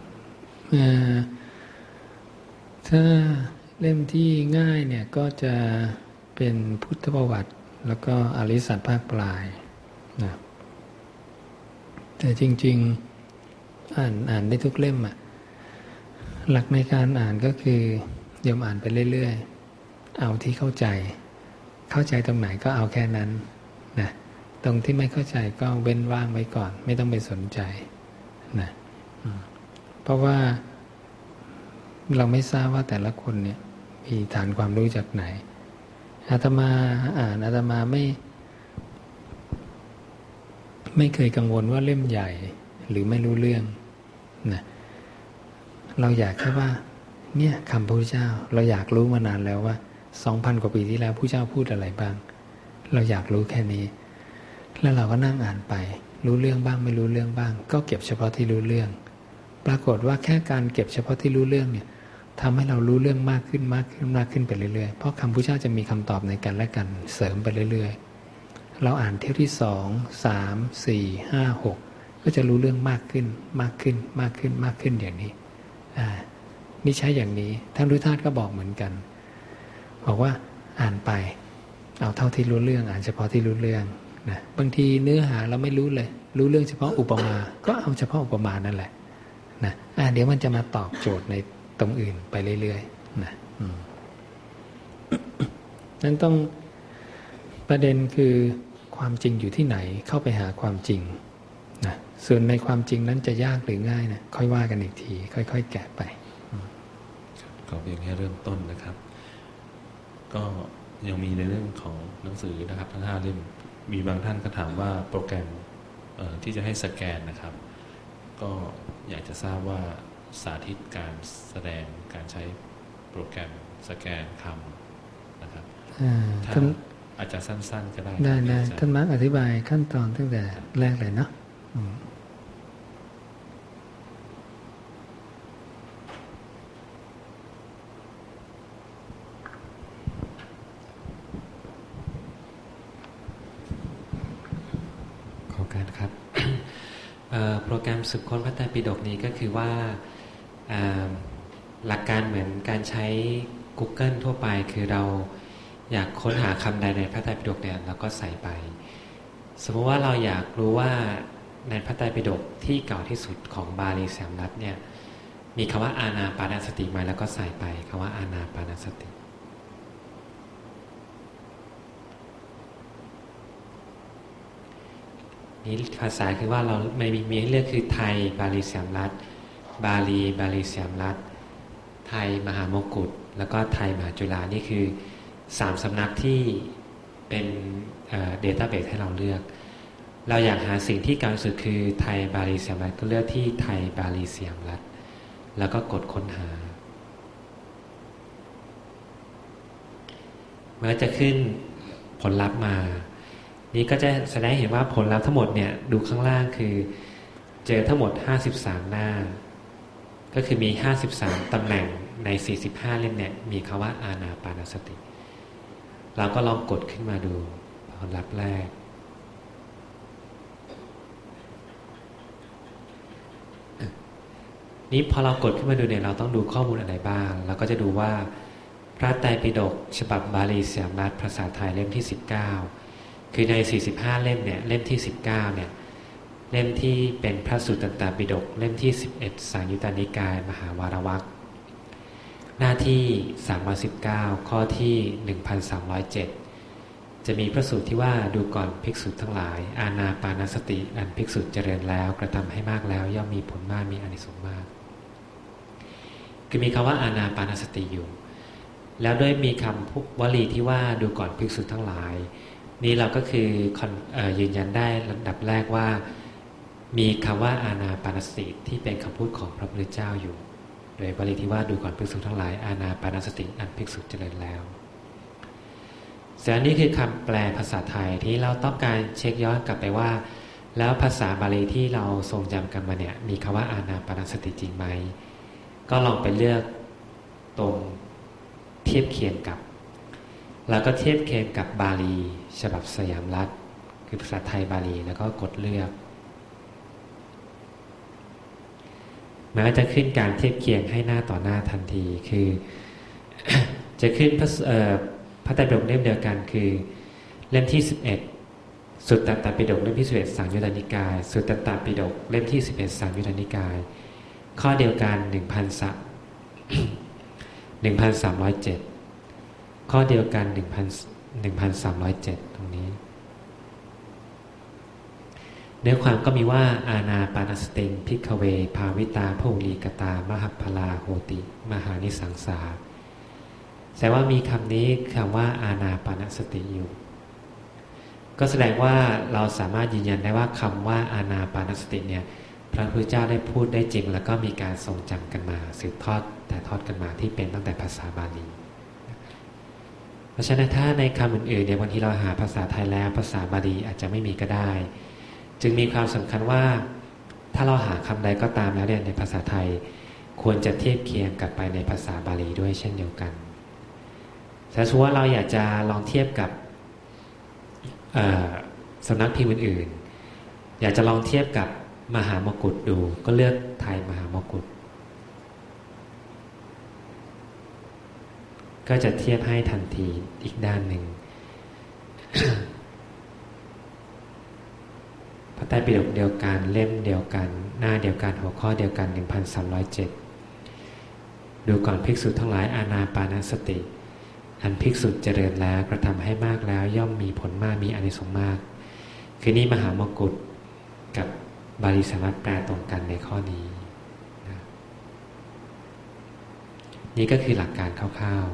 ถ้าเล่มที่ง่ายเนี่ยก็จะเป็นพุทธประวัติแล้วก็อริยสัจภาคปลายนะแต่จริงๆอ่านอ่านได้ทุกเล่มอ่ะหลักในการอ่านก็คือโยมอ่านไปเรื่อยๆเอาที่เข้าใจเข้าใจตรงไหนก็เอาแค่นั้นนะตรงที่ไม่เข้าใจก็เว้นว่างไว้ก่อนไม่ต้องไปสนใจนะเพราะว่าเราไม่ทราบว่าแต่ละคนเนี่ยมีฐานความรู้จากไหนอาตมาอ่านอาตมาไม่ไม่เคยกังวลว่าเล่มใหญ่หรือไม่รู้เรื่องนะเราอยากแค่ว่าเนี่ยคำพระพุทธเจ้าเราอยากรู้มานานแล้วว่าสองพันกว่าปีที่แล้วพระเจ้าพูดอะไรบ้างเราอยากรู้แค่นี้แล้วเราก็นั่งอ่านไปรู้เรื่องบ้างไม่รู้เรื่องบ้างก็เก็บเฉพาะที่รู้เรื่องปรากฏว่าแค่การเก็บเฉพาะที่รู้เรื่องเนี่ยทำให้เรารู้เรื่องมากขึ้นมากขึ้นมากขึ้นไปเรื่อยๆเพราะคำพระเจ้าจะมีคำตอบในกันและกันเสริมไปเรื่อยๆเราอ่านเที่ยวที่สองสามสี่ห้าหกก็จะรู้เรื่องมากขึ้นมากขึ้นมากขึ้นมากขึ้นอย่างนี้อ่านี่ใช้อย่างนี้ท่านพุทธทาสก็บอกเหมือนกันบอกว่าอ่านไปเอาเท่าที่รู้เรื่องอ่านเฉพาะที่รู้เรื่องนะบางทีเนื้อหาเราไม่รู้เลยรู้เรื่องเฉพาะอุปมาก็เอาเฉพาะอุปมานั่นแหละนะอ่าเดี๋ยวมันจะมาตอบโจทย์ในตรงอื่นไปเรื่อยๆนะนั้นต้องประเด็นคือความจริงอยู่ที่ไหนเข้าไปหาความจริงนะส่วนในความจริงนั้นจะยากหรือง่ายนะค่อยว่ากันอีกทีค่อยๆแกะไปก็เพียงแค่เริ่มต้นนะครับก็ยังมีในเรื่องของหนังสือนะครับทั้งห้าเล่มมีบางท่านก็ถามว่าโปรแกรมที่จะให้สแกนนะครับก็อยากจะทราบว่าสาธิตการแสดงการใช้โปรแกรมสแกนคำนะครับท่านอาจจะสั้นๆก็ได้ได้ได้ท่านมาร์คอธิบายขั้นตอนตั้งแต่แรกเลยเนาะขอการครับ โปรแกรมสืบค้นพระไตรปิฎกนี้ก็คือว่าหลักการเหมือนการใช้ Google ทั่วไปคือเราอยากค้นหาคำใดในพระไตรปิฎกเนี่ยเราก็ใส่ไปสมมติว่าเราอยากรู้ว่าในพระไตรปิฎกที่เก่าที่สุดของบาลีสามรัฐเนี่ยมีคำว่าอานาปานสติไหมแล้วก็ใส่ไปคำว่าอานาปานสตินี่ภาษาคือว่าเราไม่มีมีให้เลือกคือไทยบาลีสามรัฐบาลีบาลีสามรัฐไทยมหามกุฏแล้วก็ไทยมหาจุฬานี่คือสามสำนักที่เป็นเอ่อ database ให้เราเลือกเราอยากหาสิ่งที่เก่าที่สุดคือไทยบาลีสามรัฐก็เลือกที่ไทยบาลีสามรัฐแล้วก็กดค้นหามันก็จะขึ้นผลลัพธ์มานี่ก็จะแสดงเห็นว่าผลลัพธ์ทั้งหมดเนี่ยดูข้างล่างคือเจอทั้งหมดห้าสิบสามหน้าก็คือมีห้าสิบสามตำแหน่งในสี่สิบห้าเล่มเนี่ยมีคำว่าอานาปานสติเราก็ลองกดขึ้นมาดูผลลัพธ์แรกนี้พอเรากดขึ้นมาดูเนี่ยเราต้องดูข้อมูลอะไรบ้างเราก็จะดูว่าพระไตรปิฎกฉบับบาลีสามรัฐภาษาไทยเล่มที่สิบเก้าคือในสี่สิบห้าเล่มเนี่ยเล่มที่สิบเก้าเนี่ยเล่มที่เป็นพระสุตตันตปิฎกเล่มที่สิบเอ็ดสังยุตตนิกายมหาวารวรรคหน้าที่สามร้อยสิบเก้าข้อที่หนึ่งพันสามร้อยเจ็ดจะมีพระสูตรที่ว่าดูก่อนภิกษุทั้งหลายอานาปานสติอันภิกษุเจริญแล้วกระทำให้มากแล้วย่อมมีผลมากมีอานิสงส์มากคือมีคำว่าอานาปานสติอยู่แล้วด้วยมีคำวลีที่ว่าดูก่อนภิกษุทั้งหลายนี่เราก็คือเอ่อยืนยันได้ลำดับแรกว่ามีคำว่าอานาปานสติที่เป็นคำพูดของพระพุทธเจ้าอยู่โดยวลีที่ว่าดูก่อนภิกษุทั้งหลายอานาปานสติอันภิกษุเจริญแล้วส่วนนี้คือคำแปลภาษาไทยที่เราต้องการเช็คย้อนกลับไปว่าแล้วภาษาบาลีที่เราทรงจำกันมาเนี่ยมีคำว่าอานาปานสติจริงไหมก็ลองไปเลือกตรงเทียบเคียงกับแล้วก็เทียบเคียงกับบาลีฉบับสยามรัฐคือภาษาไทยบาลีแล้วก็กดเลือกมันก็จะขึ้นการเทียบเคียงให้หน้าต่อหน้าทันทีคือ จะขึ้นพระพระไตรปิฎกเล่มเดียวกันคือเล่มที่สิบเอ็ดสุตตันตปิฎกเล่มที่สิบเอ็ดสังยุตตนิกายสุตตันตปิฎกเล่มที่สิบเอ็ดสังยุตตนิกายข้อเดียวกัน หนึ่งพันสามร้อยเจ็ด ข้อเดียวกัน หนึ่งพันสามร้อยเจ็ด ตรงนี้เนื้อความก็มีว่าอานาปานสติภิกขเวภาวิตาภูริกตามหัพพลาโหติมหานิสังสาแสดงว่ามีคำนี้คำว่าอานาปานสติอยู่ก็แสดงว่าเราสามารถยืนยันได้ว่าคำว่าอานาปานสติเนี่ยพระพุทธเจ้าได้พูดได้จริงแล้วก็มีการทรงจำกันมาสืบทอดแต่ทอดกันมาที่เป็นตั้งแต่ภาษาบาลีเพราะฉะนั้นถ้าในคำอื่นๆเนี่ยบางทีเราหาภาษาไทยแล้วภาษาบาลีอาจจะไม่มีก็ได้จึงมีความสำคัญว่าถ้าเราหาคำใดก็ตามแล้วเนี่ยในภาษาไทยควรจะเทียบเคียงกับไปในภาษาบาลีด้วยเช่นเดียวกันแต่สมมติว่าเราอยากจะลองเทียบกับสำนักพิมพ์อื่นๆอยากจะลองเทียบกับมหามกุฏดูก็เลือกไทยมหามกุฏก็จะเทียบให้ทันทีอีกด้านหนึ่ง พระไตรปิฎกเดียวกันเล่มเดียวกันหน้าเดียวกันหัวข้อเดียวกัน หนึ่งพันสามร้อยเจ็ด ดูก่อนภิกษุทั้งหลายอานาปานสติอันภิกษุเจริญแล้วกระทำให้มากแล้วย่อมมีผลมากมีอานิสงส์มากคือนี่มหามกุฏกับบาลีสามารถแปลตรงกันในข้อนี้นะนี่ก็คือหลักการคร่าว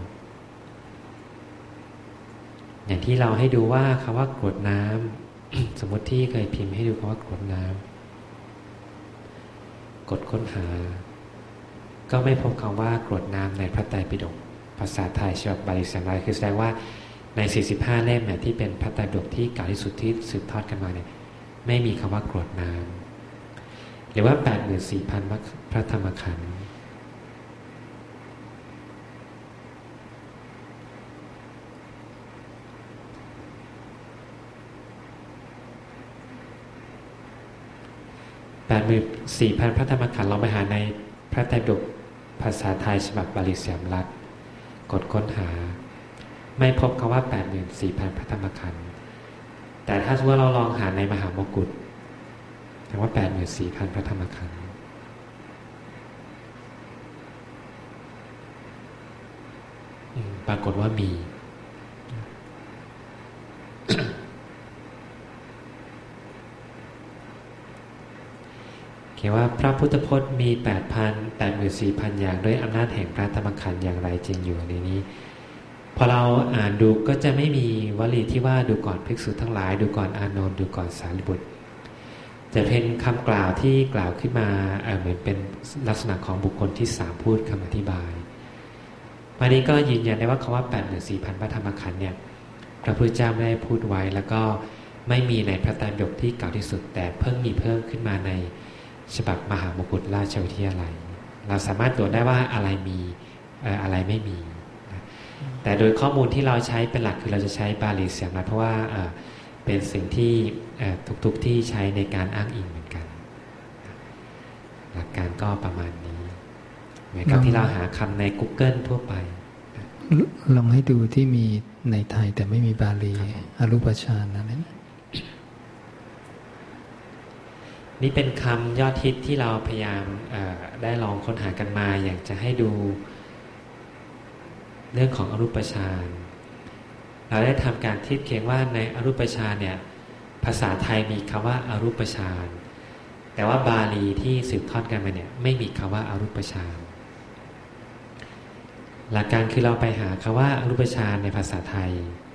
ๆอย่างที่เราให้ดูว่าคำว่ากรวดน้ำ สมมติที่เคยพิมพ์ให้ดูคำว่ากรวดน้ำกดค้นหาก็ไม่พบคำว่ากรวดน้ำในพระไตรปิฎกภาษาไทยฉบับบาลีเสียงลายคือแสดงว่าในสี่สิบห้าเล่มเนี่ยที่เป็นพระไตรปิฎกที่เก่าที่สุดที่สืบทอดกันมาเนี่ยไม่มีคำว่ากรวดน้ำหรือว่า แปดหมื่นสี่พัน พระธรรมขันธ์แปดหมื่นสี่พัน พระธรรมขันธ์ลองไปหาในพระไตรปิฎกภาษาไทยฉบับบาลีเสียมรัฐกดค้นหาไม่พบคำว่า แปดหมื่นสี่พัน พระธรรมขันธ์แต่ถ้าสมมติว่าเราลองหาในมหามกุฏคำว่า แปดหมื่นสี่พัน พระธรรมขันธ์ปรากฏว่ามีเขียนว่าพระพุทธพจน์มี แปดพัน แปดหมื่นสี่พัน อย่างด้วยอำนาจแห่งพระธรรมขันธ์อย่างไรจริงอยู่ในนี้พอเราอ่านดูก็จะไม่มีวลีที่ว่าดูก่อนภิกษุทั้งหลายดูก่อนอานนท์ดูก่อนสารีบุตรจะเป็นคำกล่าวที่กล่าวขึ้นมาเอ่อเหมือนเป็นลักษณะของบุคคลที่สามพูดคำอธิบายวันนี้ก็ยืนยันได้ว่าคำว่า แปดหมื่นสี่พัน พระธรรมขันธ์เนี่ยพระพุทธเจ้าไม่ได้พูดไว้แล้วก็ไม่มีในพระไตรปิฎกที่เก่าที่สุดแต่เพิ่งมีเพิ่มขึ้นมาในฉบับมหามกุฏราชวิทยาลัยเราสามารถตรวจได้ว่าอะไรมีอะไรไม่มีแต่โดยข้อมูลที่เราใช้เป็นหลักคือเราจะใช้บาลีเสียงมาเพราะว่าเป็นสิ่งที่ทุกๆที่ใช้ในการอ้างอิงเหมือนกันหลักการก็ประมาณนี้เหมือนกับที่เราหาคำใน Google ทั่วไปลองให้ดูที่มีในไทยแต่ไม่มีบาลีอรูปฌานนั่นเองนี่เป็นคำยอดฮิตที่เราพยายามได้ลองค้นหากันมาอยากจะให้ดูเรื่องของอรูปฌานเราได้ทำการเทียบเคียงว่าในอรูปฌานเนี่ยภาษาไทยมีคำว่าอรูปฌานแต่ว่าบาลีที่สืบทอดกันมาเนี่ยไม่มีคำว่าอรูปฌานหลักการคือเราไปหาคำว่าอรูปฌานในภาษาไทย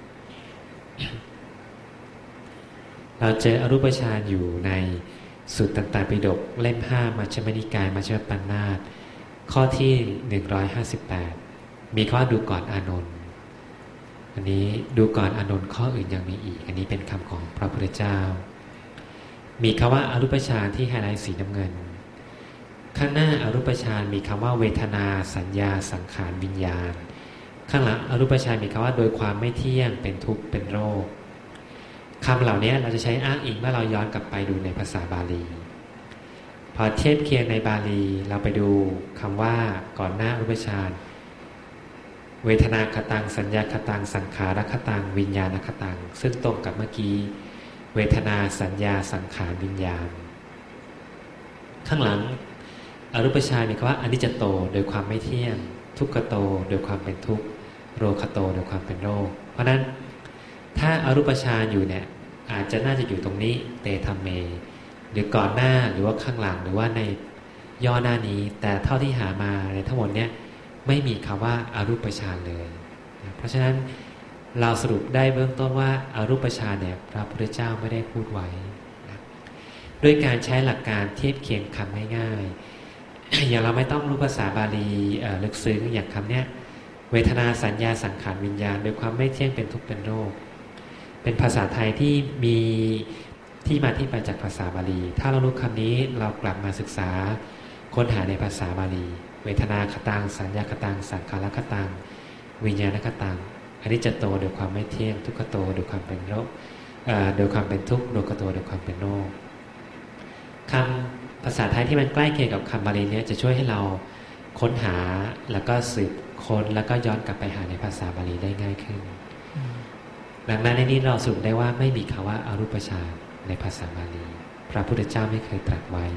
เราเจออรูปฌานอยู่ในสุตตันตปิฎกเล่มห้ามัชฌิมนิกายมัชฌิมปัญนาตข้อที่หนึ่งร้อยห้าสิบแปดมีคำว่าดูก่อนอานนท์อันนี้ดูก่อนอานนท์ข้ออื่นยังมีอีกอันนี้เป็นคำของพระพุทธเจ้ามีคำว่าอรูปฌานที่ไฮไลท์สีน้ำเงินข้างหน้าอรูปฌานมีคำว่าเวทนาสัญญาสังขารวิญญาณข้างหลังอรูปฌานมีคำว่าโดยความไม่เที่ยงเป็นทุกข์เป็นโรคคำเหล่านี้เราจะใช้อ้างอิงเมื่อเราย้อนกลับไปดูในภาษาบาลีพอเทียบเคียงในบาลีเราไปดูคำว่าก่อนหน้าอรูปฌานเวทนาคตังสัญญาคตังสังขารคตังวิญญาณคตังซึ่งตรงกับเมื่อกี้เวทนาสัญญาสังขารวิญญาณข้างหลังอรูปฌานมีคำว่าอนิจจโตโดยความไม่เที่ยงทุกขโตโดยความเป็นทุกข์โรคโตโดยความเป็นโรคเพราะนั้นถ้าอรูปฌานอยู่เนี่ยอาจจะน่าจะอยู่ตรงนี้เตธัมเมหรือก่อนหน้าหรือว่าข้างหลังหรือว่าในย่อหน้านี้แต่เท่าที่หามาในทั้งหมดเนี่ยไม่มีคำว่าอารูปฌานเลยเพราะฉะนั้นเราสรุปได้เบื้องต้นว่าอารูปฌานเนี่ยพระพุทธเจ้าไม่ได้พูดไว้ด้วยการใช้หลักการเทียบเคียงคำง่ายๆอย่างเราไม่ต้องรู้ภาษาบาลีลึกซึ้งอย่างคำเนี้ยเวทนาสัญญาสังขารวิญญาณโดยความไม่เที่ยงเป็นทุกข์เป็นโรคเป็นภาษาไทยที่มีที่มาที่ไปจากภาษาบาลีถ้าเรารู้คำนี้เรากลับมาศึกษาค้นหาในภาษาบาลีเวทนาคตังสัญญาคตังสังขารคตังวิญญาณคตังอนิจจโตโดยความไม่เที่ยงทุกขโตโดยความเป็นโรคโดยความเป็นทุกข์โรคโตโดยความเป็นโรคคำภาษาไทยที่มันใกล้เคียงกับคำบาลีนี้จะช่วยให้เราค้นหาแล้วก็สืบค้นแล้วก็ย้อนกลับไปหาในภาษาบาลีได้ง่ายขึ้นดังนั้นในนี้เราสรุปได้ว่าไม่มีคำว่าอารูปฌานในภาษาบาลีพระพุทธเจ้าไม่เคยตรัสไว้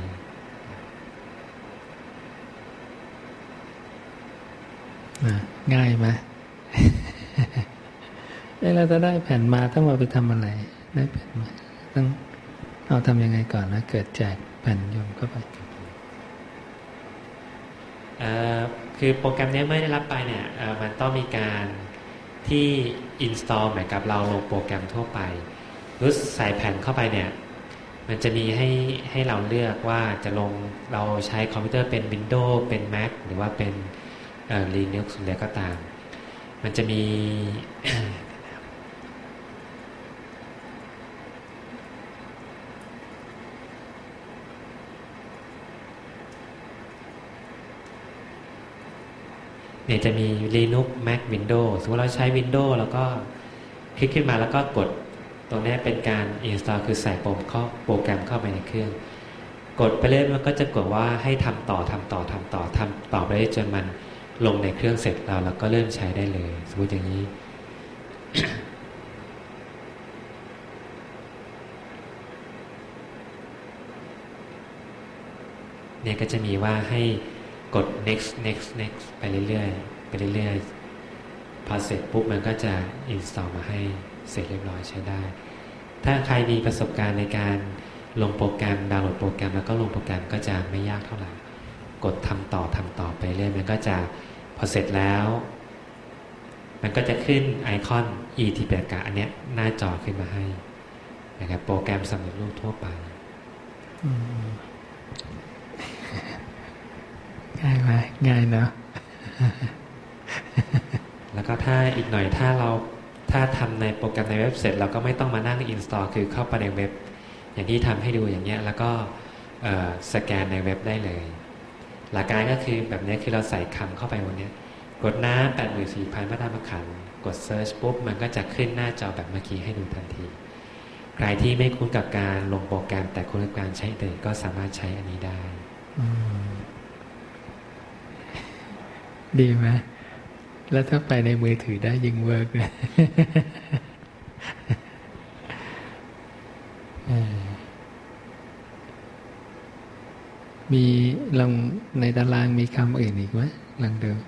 ง่ายไหม เราจะได้แผ่นมาต้องมาไปทำอะไรได้แผ่นมาต้องเอาทำยังไงก่อนนะเกิดแจกแผ่นโยมเข้าไปคือโปรแกรมนี้ไม่ได้รับไปเนี่ยมันต้องมีการที่ install เหมือนกับเราลงโปรแกรมทั่วไปหรือใส่แผ่นเข้าไปเนี่ยมันจะมีให้ให้เราเลือกว่าจะลงเราใช้คอมพิวเตอร์เป็น Windows เป็น Mac หรือว่าเป็นเอ่อ Linux หรืออะไรก็ตามมันจะมี เนี่ยจะมี Linux Mac Windows สมมติเราใช้ Windows แล้วก็คลิกขึ้นมาแล้วก็กดตรงนี้เป็นการ install คือใส่โปรเข้าโปรแกรมเข้าไปในเครื่องกดไปเรื่อยมันก็จะกดว่าให้ทำต่อทำต่อทำต่อทำต่อไปเรื่อยจนมันลงในเครื่องเสร็จเราแล้วก็เริ่มใช้ได้เลยสมมติอย่างนี้ เนี่ยก็จะมีว่าให้กด next next next ไปเรื่อยๆไปเรื่อยๆพอเสร็จปุ๊บมันก็จะ install มาให้เสร็จเรียบร้อยใช้ได้ถ้าใครมีประสบการณ์ในการลงโปรแกรมดาวน์โหลดโปรแกรมแล้วก็ลงโปรแกรมก็จะไม่ยากเท่าไหร่กดทำต่อทำต่อไปเรื่อยมันก็จะพอเสร็จแล้วมันก็จะขึ้นไอคอน e ที่เป็นกะอันเนี้ยหน้าจอขึ้นมาให้นะครับโปรแกรมสำเร็จรูปทั่วไปง่ายไหมง่ายเนาะแล้วก็ถ้าอีกหน่อยถ้าเราถ้าทำในโปรแกรมในเว็บเสร็จเราก็ไม่ต้องมานั่ง install คือเข้าไปในเว็บอย่างที่ทำให้ดูอย่างเงี้ยแล้วก็สแกนในเว็บได้เลยหลักการก็คือแบบนี้คือเราใส่คำเข้าไปวันนี้กดน้ำแปดหมื่นสี่พันมาตรฐานขันกด search ปุ๊บมันก็จะขึ้นหน้าจอแบบเมื่อกี้ให้ดูทันทีใครที่ไม่คุ้นกับการลงโปรแกรมแต่คุ้นกับการใช้อินเทอร์เน็ตก็สามารถใช้อันนี้ได้ดีไหมแล้วถ้าไปในมือถือได้ยิ่งเวิร์กเลยมีลองในตารางมีคำอื่นอีกไหมลองดู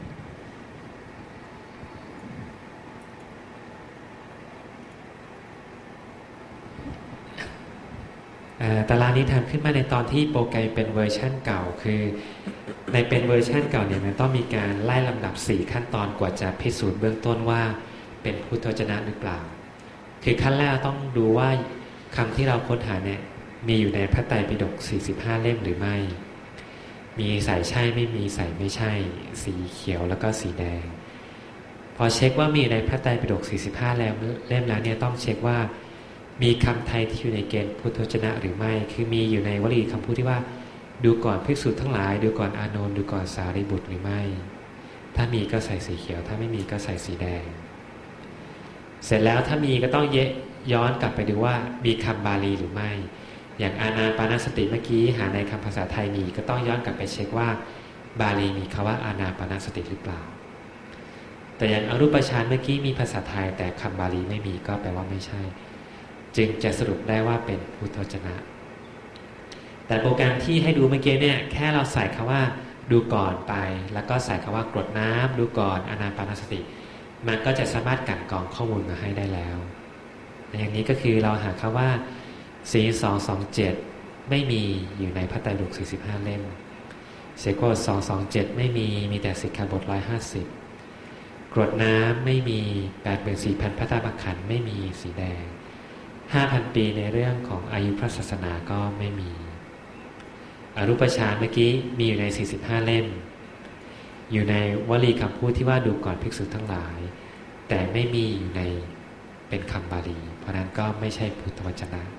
ตารางนี้ทำขึ้นมาในตอนที่โปรแกรมเป็นเวอร์ชันเก่าคือในเป็นเวอร์ชันเก่าเนี่ยมันต้องมีการไล่ลำดับสี่ขั้นตอนกว่าจะพิสูจน์เบื้องต้นว่าเป็นพุทธวจนะหรือเปล่าคือขั้นแรกต้องดูว่าคำที่เราค้นหาเนี่ยมีอยู่ในพระไตรปิฎกสี่สิบห้าเล่มหรือไม่มีใส่ใช่ไม่มีใส่ไม่ใช่สีเขียวแล้วก็สีแดงพอเช็คว่ามีในพระไตรปิฎกสี่สิบห้าเล่มเล่มแล้วเนี่ยต้องเช็คว่ามีคำไทยที่อยู่ในเกณฑ์พุทธวจนะหรือไม่คือมีอยู่ในวลีคำพูดที่ว่าดูก่อนภิกษุทั้งหลายดูก่อนอานนท์ดูก่อนสารีบุตรหรือไม่ถ้ามีก็ใส่สีเขียวถ้าไม่มีก็ใส่สีแดงเสร็จแล้วถ้ามีก็ต้องย้อนกลับไปดูว่ามีคำบาลีหรือไม่อย่างอานาปานสติเมื่อกี้หาในคำภาษาไทยมีก็ต้องย้อนกลับไปเช็คว่าบาลีมีคำว่าอานาปานสติหรือเปล่าแต่อย่างอรูปฌานเมื่อกี้มีภาษาไทยแต่คำบาลีไม่มีก็แปลว่าไม่ใช่จึงจะสรุปได้ว่าเป็นพุทธวจนะแต่โปรแกรมที่ให้ดูเมื่อกี้เนี่ยแค่เราใส่คำว่าดูก่อนไปแล้วก็ใส่คำว่ากรดน้ำดูก่อนอานาปานสติมันก็จะสามารถกลั่นกรองข้อมูลมาให้ได้แล้วอย่างนี้ก็คือเราหาคำว่าสี่สองสองเจ็ดไม่มีอยู่ในพระไตรปิฎกสี่สิบห้าเล่มเสกโกสองสองเจ็ดไม่มีมีแต่สิกขาบทร้อยห้าสิบกรดน้ำไม่มีแปดหมื่นสี่พันพระตาบักขันไม่มีสีแดงห้าพันปีในเรื่องของอายุพระศาสนาก็ไม่มีอรูปฌานเมื่อกี้มีอยู่ในสี่สิบห้าเล่มอยู่ในวลีคำพูดที่ว่าดูก่อนภิกษุทั้งหลายแต่ไม่มีอยู่ในเป็นคำบาลีเพราะนั้นก็ไม่ใช่พุทธวจนะ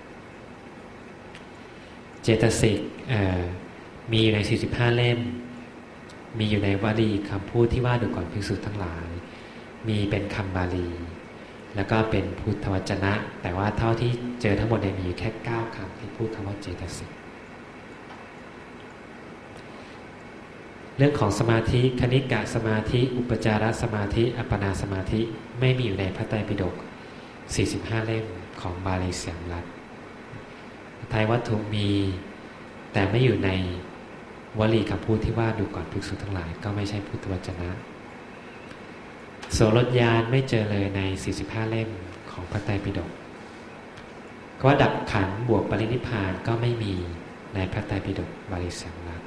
เจตสิกมีอยู่ในสี่สิบห้าเล่มมีอยู่ในวลีคำพูดที่ว่าดูก่อนภิกษุทั้งหลายมีเป็นคำบาลีแล้วก็เป็นพุทธวจนะแต่ว่าเท่าที่เจอทั้งหมดเนี่ยมีอยู่แค่เก้าคำที่พูดคำว่าเจตสิกเรื่องของสมาธิคณิกะสมาธิอุปจารสมาธิอัปปนาสมาธิไม่มีอยู่ในพระไตรปิฎกสี่สิบห้าเล่มของบาลีเสียงรัตน์ไทยวัตถุมีแต่ไม่อยู่ในวลีคำพูดที่ว่าดูก่อนภิกษุทั้งหลายก็ไม่ใช่พุทธวจนะโสรถญาณไม่เจอเลยในสี่สิบห้าเล่มของพระไตรปิฎกก็ว่าดับขันธ์บวกปรินิพพานก็ไม่มีในพระไตรปิฎกบาลีเสียงรัตน์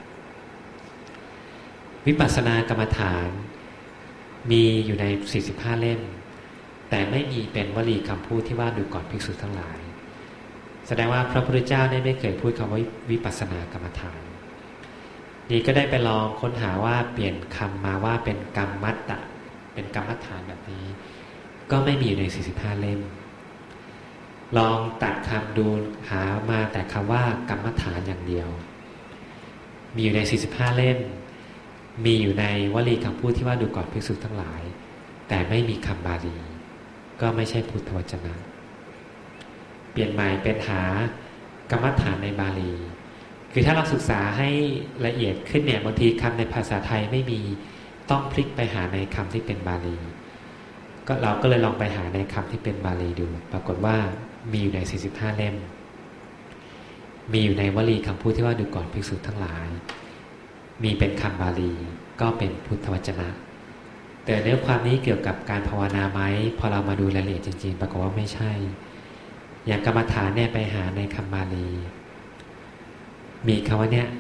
วิปัสสนากรรมฐานมีอยู่ในสี่สิบห้าเล่มแต่ไม่มีเป็นวลีคำพูดที่ว่าดูก่อนภิกษุทั้งหลายแสดงว่าพระพุทธเจ้าได้ไม่เคยพูดคำว่าวิปัสสนากรรมฐานนี่ก็ได้ไปลองค้นหาว่าเปลี่ยนคำมาว่าเป็นกรรมมัตตะเป็นกรรมฐานแบบนี้ก็ไม่มีอยู่ในสี่สิบห้าเล่มลองตัดคำดูหามาแต่คำว่ากรรมฐานอย่างเดียวมีอยู่ในสี่สิบห้าเล่มมีอยู่ในวลีคำพูดที่ว่าดูก่อนภิกษุทั้งหลายแต่ไม่มีคำบาลีก็ไม่ใช่พุทธวจนะเปลี่ยนใหม่เป็นหากรรมฐานในบาลีคือถ้าเราศึกษาให้ละเอียดขึ้นเนี่ยบางทีคำในภาษาไทยไม่มีต้องพลิกไปหาในคำที่เป็นบาลีก็เราก็เลยลองไปหาในคำที่เป็นบาลีดูปรากฏว่ามีอยู่ในสี่สิบห้าเล่มมีอยู่ในวลีคำพูดที่ว่าดูก่อนภิกษุทั้งหลายมีเป็นคำบาลีก็เป็นพุทธวจนะแต่เนื้อความนี้เกี่ยวกับการภาวนาไหมพอเรามาดูรายละเอียดจริงๆปรากฏว่าไม่ใช่อย่างกรรมฐานเนี่ยไปหาในคำบาลีมีคำว่าเนี่ย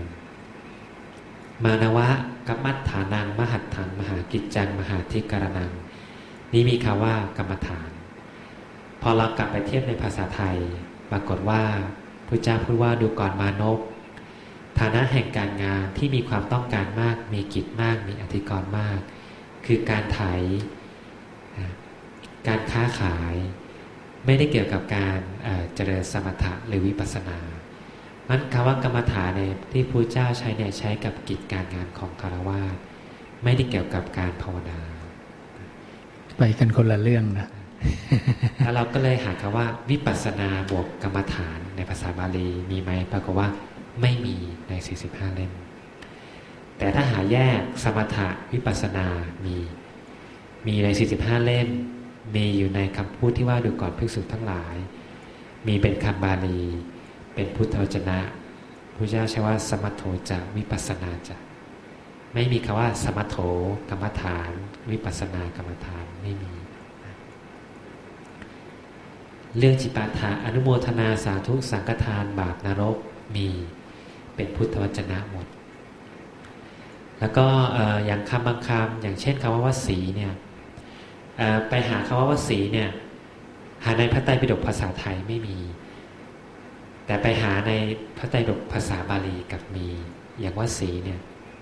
มานวะกัมมัฏฐานังมหัตถังมหากิจจังมหาธิการนังนี่มีคำว่ากรรมฐานพอเรากลับไปเทียบในภาษาไทยปรากฏว่าพระเจ้าพูดว่าดูก่อนมานพฐานะแห่งการงานที่มีความต้องการมากมีกิจมากมีอธิกรณ์มากคือการไถการค้าขายไม่ได้เกี่ยวกับการเจริญสมถะหรือวิปัสสนามันคำว่ากรรมฐานเนี่ยที่พระเจ้าใช้เนี่ยใช้กับกิจการงานของคฤหัสถ์ไม่ได้เกี่ยวกับการภาวนาไปกันคนละเรื่องนะแล้วเราก็เลยหาคำว่าวิปัสสนาบวกกรรมฐานในภาษาบาลีมีไหมปรากฏว่าไม่มีในสี่สิบห้าเล่มแต่ถ้าหาแยกสมถะวิปัสสนามีมีในสี่สิบห้าเล่มมีอยู่ในคำพูดที่ว่าดูก่อนภิกษุทั้งหลายมีเป็นคำบาลีเป็นพุทธวจนะพระเจ้าใช้ว่าสมัทโธจะวิปัสสนาจะไม่มีคำว่าสมัทโธกรรมฐานวิปัสสนากรรมฐานไม่มีเรื่องจิปาถะอนุโมทนาสาธุสังฆทานบาปนรกมีเป็นพุทธวจนะหมดแล้วก็อย่างคำบางคำอย่างเช่นคำว่าวสีเนี่ยไปหาคำว่าวสีเนี่ยหาในพระไตรปิฎกภาษาไทยไม่มีแต่ไปหาในพระไตรปิฎกภาษาบาลีกับมีอย่างวสีเนี่ย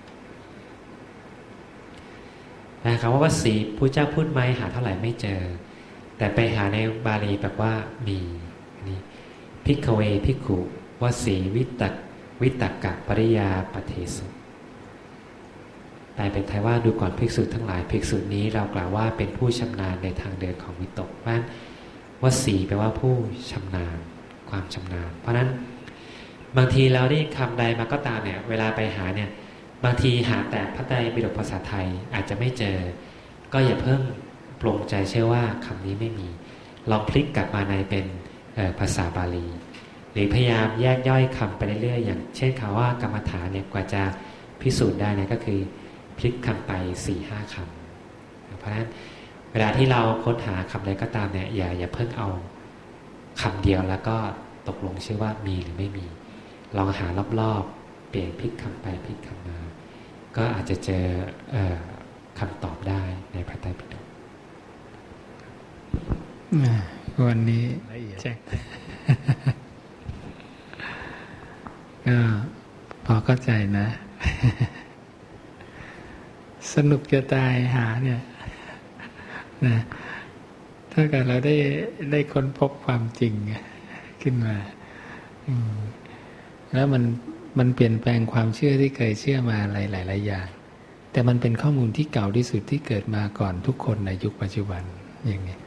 นะคำว่าวสีพระเจ้าพูดไหมหาเท่าไหร่ไม่เจอแต่ไปหาในบาลีแบบว่ามีนี่ภิกขเวภิกขุวสีวิตักวิตักกะปริยาปเทสุแปลเป็นไทยว่าดูก่อนภิกษุทั้งหลายภิกษุนี้เรากล่าวว่าเป็นผู้ชำนาญในทางเดินของวิตกว่าวสีแปลว่าผู้ชำนาญความชำนาญเพราะนั้นบางทีเราได้คำใดมาก็ตามเนี่ยเวลาไปหาเนี่ยบางทีหาแต่พระไตรปิฎกภาษาไทยอาจจะไม่เจอก็อย่าเพิ่งปลงใจเชื่อว่าคำนี้ไม่มีลองพลิกกลับมาในเป็นภาษาบาลีหรือพยายามแยกย่อยคำไปเรื่อยๆอย่างเช่นคำว่ากรรมฐานเนี่ยกว่าจะพิสูจน์ได้เนี่ยก็คือพลิกคำไป สี่ห้า คำเพราะฉะนั้นเวลาที่เราค้นหาคำใดก็ตามเนี่ยอย่าอย่าเพิ่งเอาคำเดียวแล้วก็ตกลงชื่อว่ามีหรือไม่มีลองหารอบๆเปลี่ยนพลิกคำไปพลิกคำมาก็อาจจะเจอเอ่อคำตอบได้ในพระไตรปิฎกวันนี้แจ็ค ก็พอเข้าใจนะ สนุกจะตายหาเนี่ยนะถ้าเกิดเราได้ได้ค้นพบความจริงขึ้นมาแล้วมันมันเปลี่ยนแปลงความเชื่อที่เคยเชื่อมาหลายหลายอย่างแต่มันเป็นข้อมูลที่เก่าที่สุดที่เกิดมาก่อนทุกคนในยุคปัจจุบันอย่างนี้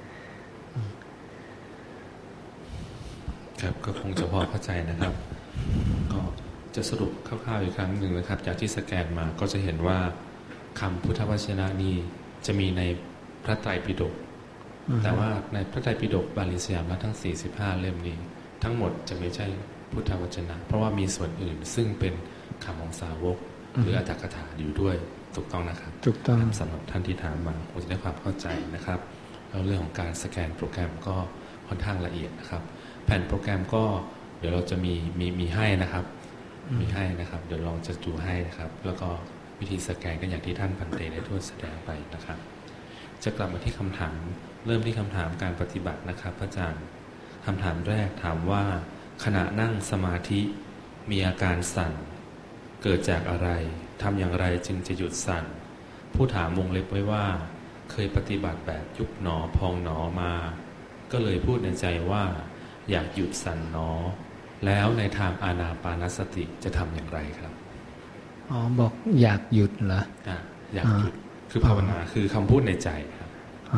ครับก็คงจะพอเข้าใจนะครับก็จะสรุปคร่าวๆอีกครั้งหนึ่งนะครับจากที่สแกนมาก็จะเห็นว่าคำพุทธวจนะนี้จะมีในพระไตรปิฎกแต่ว่าในพระไตรปิฎกบาลีสยามทั้งสี่สิบห้าเล่มนี้ทั้งหมดจะไม่ใช่พุทธวจนะเพราะว่ามีส่วนอื่นซึ่งเป็นคำของสาวกหรืออรรถกถาอยู่ด้วยถูกต้องนะครับถูกต้องสำหรับท่านที่ถามมาคงจะได้ความเข้าใจนะครับแล้วเรื่องของการสแกนโปรแกรมก็ค่อนข้างละเอียดนะครับแผ่นโปรแกรมก็เดี๋ยวเราจะมีมีมีให้นะครับมีให้นะครับเดี๋ยวลองจะดูให้นะครับแล้วก็วิธีสแกนก็อย่างที่ท่านพันเตได้ทูตแสดงไปนะครับจะกลับมาที่คำถามเริ่มที่คำถามการปฏิบัตินะครับอาจารย์คคำถามแรกถามว่าขณะนั่งสมาธิมีอาการสั่นเกิดจากอะไรทำอย่างไรจึงจะหยุดสั่นผู้ถามวงเล็บไว้ว่าเคยปฏิบัติแบบยุบหนอพองหนอมาก็เลยพูดในใจว่าอยากหยุดสั่นหนอแล้วในทางอานาปานสติจะทำอย่างไรครับอ๋อบอกอยากหยุดเหรออ่ะอยากหยุดคือภาวนาคือคำพูดในใจครับอ๋อ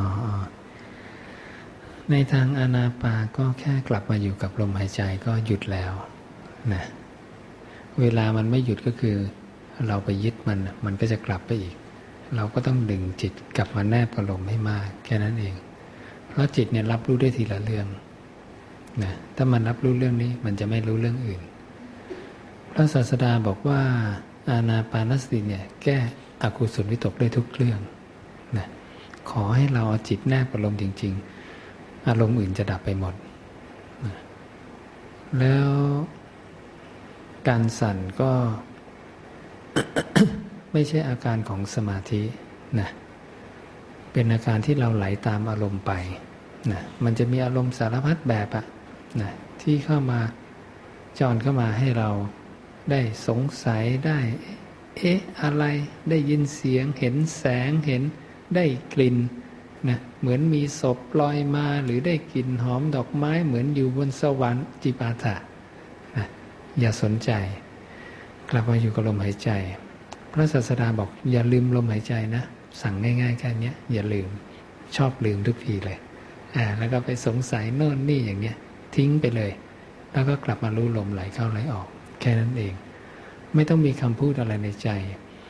ในทางอานาปาก็แค่กลับมาอยู่กับลมหายใจก็หยุดแล้วนะเวลามันไม่หยุดก็คือเราไปยึดมันมันก็จะกลับไปอีกเราก็ต้องดึงจิตกลับมาแนบกับลมให้มากแค่นั้นเองเพราะจิตเนี่ยรับรู้ได้ทีละเรื่องนะถ้ามันรับรู้เรื่องนี้มันจะไม่รู้เรื่องอื่นพระศาสดาบอกว่าอานาปานสติเนี่ยแก้อกุศลวิตกได้ทุกเรื่องนะขอให้เราเอาจิตแนบกับลมจริงๆอารมณ์อื่นจะดับไปหมดนะแล้วการสั่นก็ ไม่ใช่อาการของสมาธินะเป็นอาการที่เราไหลตามอารมณ์ไปนะมันจะมีอารมณ์สารพัดแบบอะนะที่เข้ามาจอนเข้ามาให้เราได้สงสัยได้เอ๊ะอะไรได้ยินเสียงเห็นแสงเห็นได้กลิ่นนะเหมือนมีศพลอยมาหรือได้กลิ่นหอมดอกไม้เหมือนอยู่บนสวรรค์จิปาถะนะอย่าสนใจกลับมาอยู่กับลมหายใจพระศาสดาบอกอย่าลืมลมหายใจนะสั่งง่ายๆแค่นี้อย่าลืมชอบลืมทุกทีเลยอ่าแล้วก็ไปสงสัยโน่นนี่อย่างเนี้ยทิ้งไปเลยแล้วก็กลับมารู้ลมไหลเข้าไหลออกแค่นั้นเองไม่ต้องมีคำพูดอะไรในใจ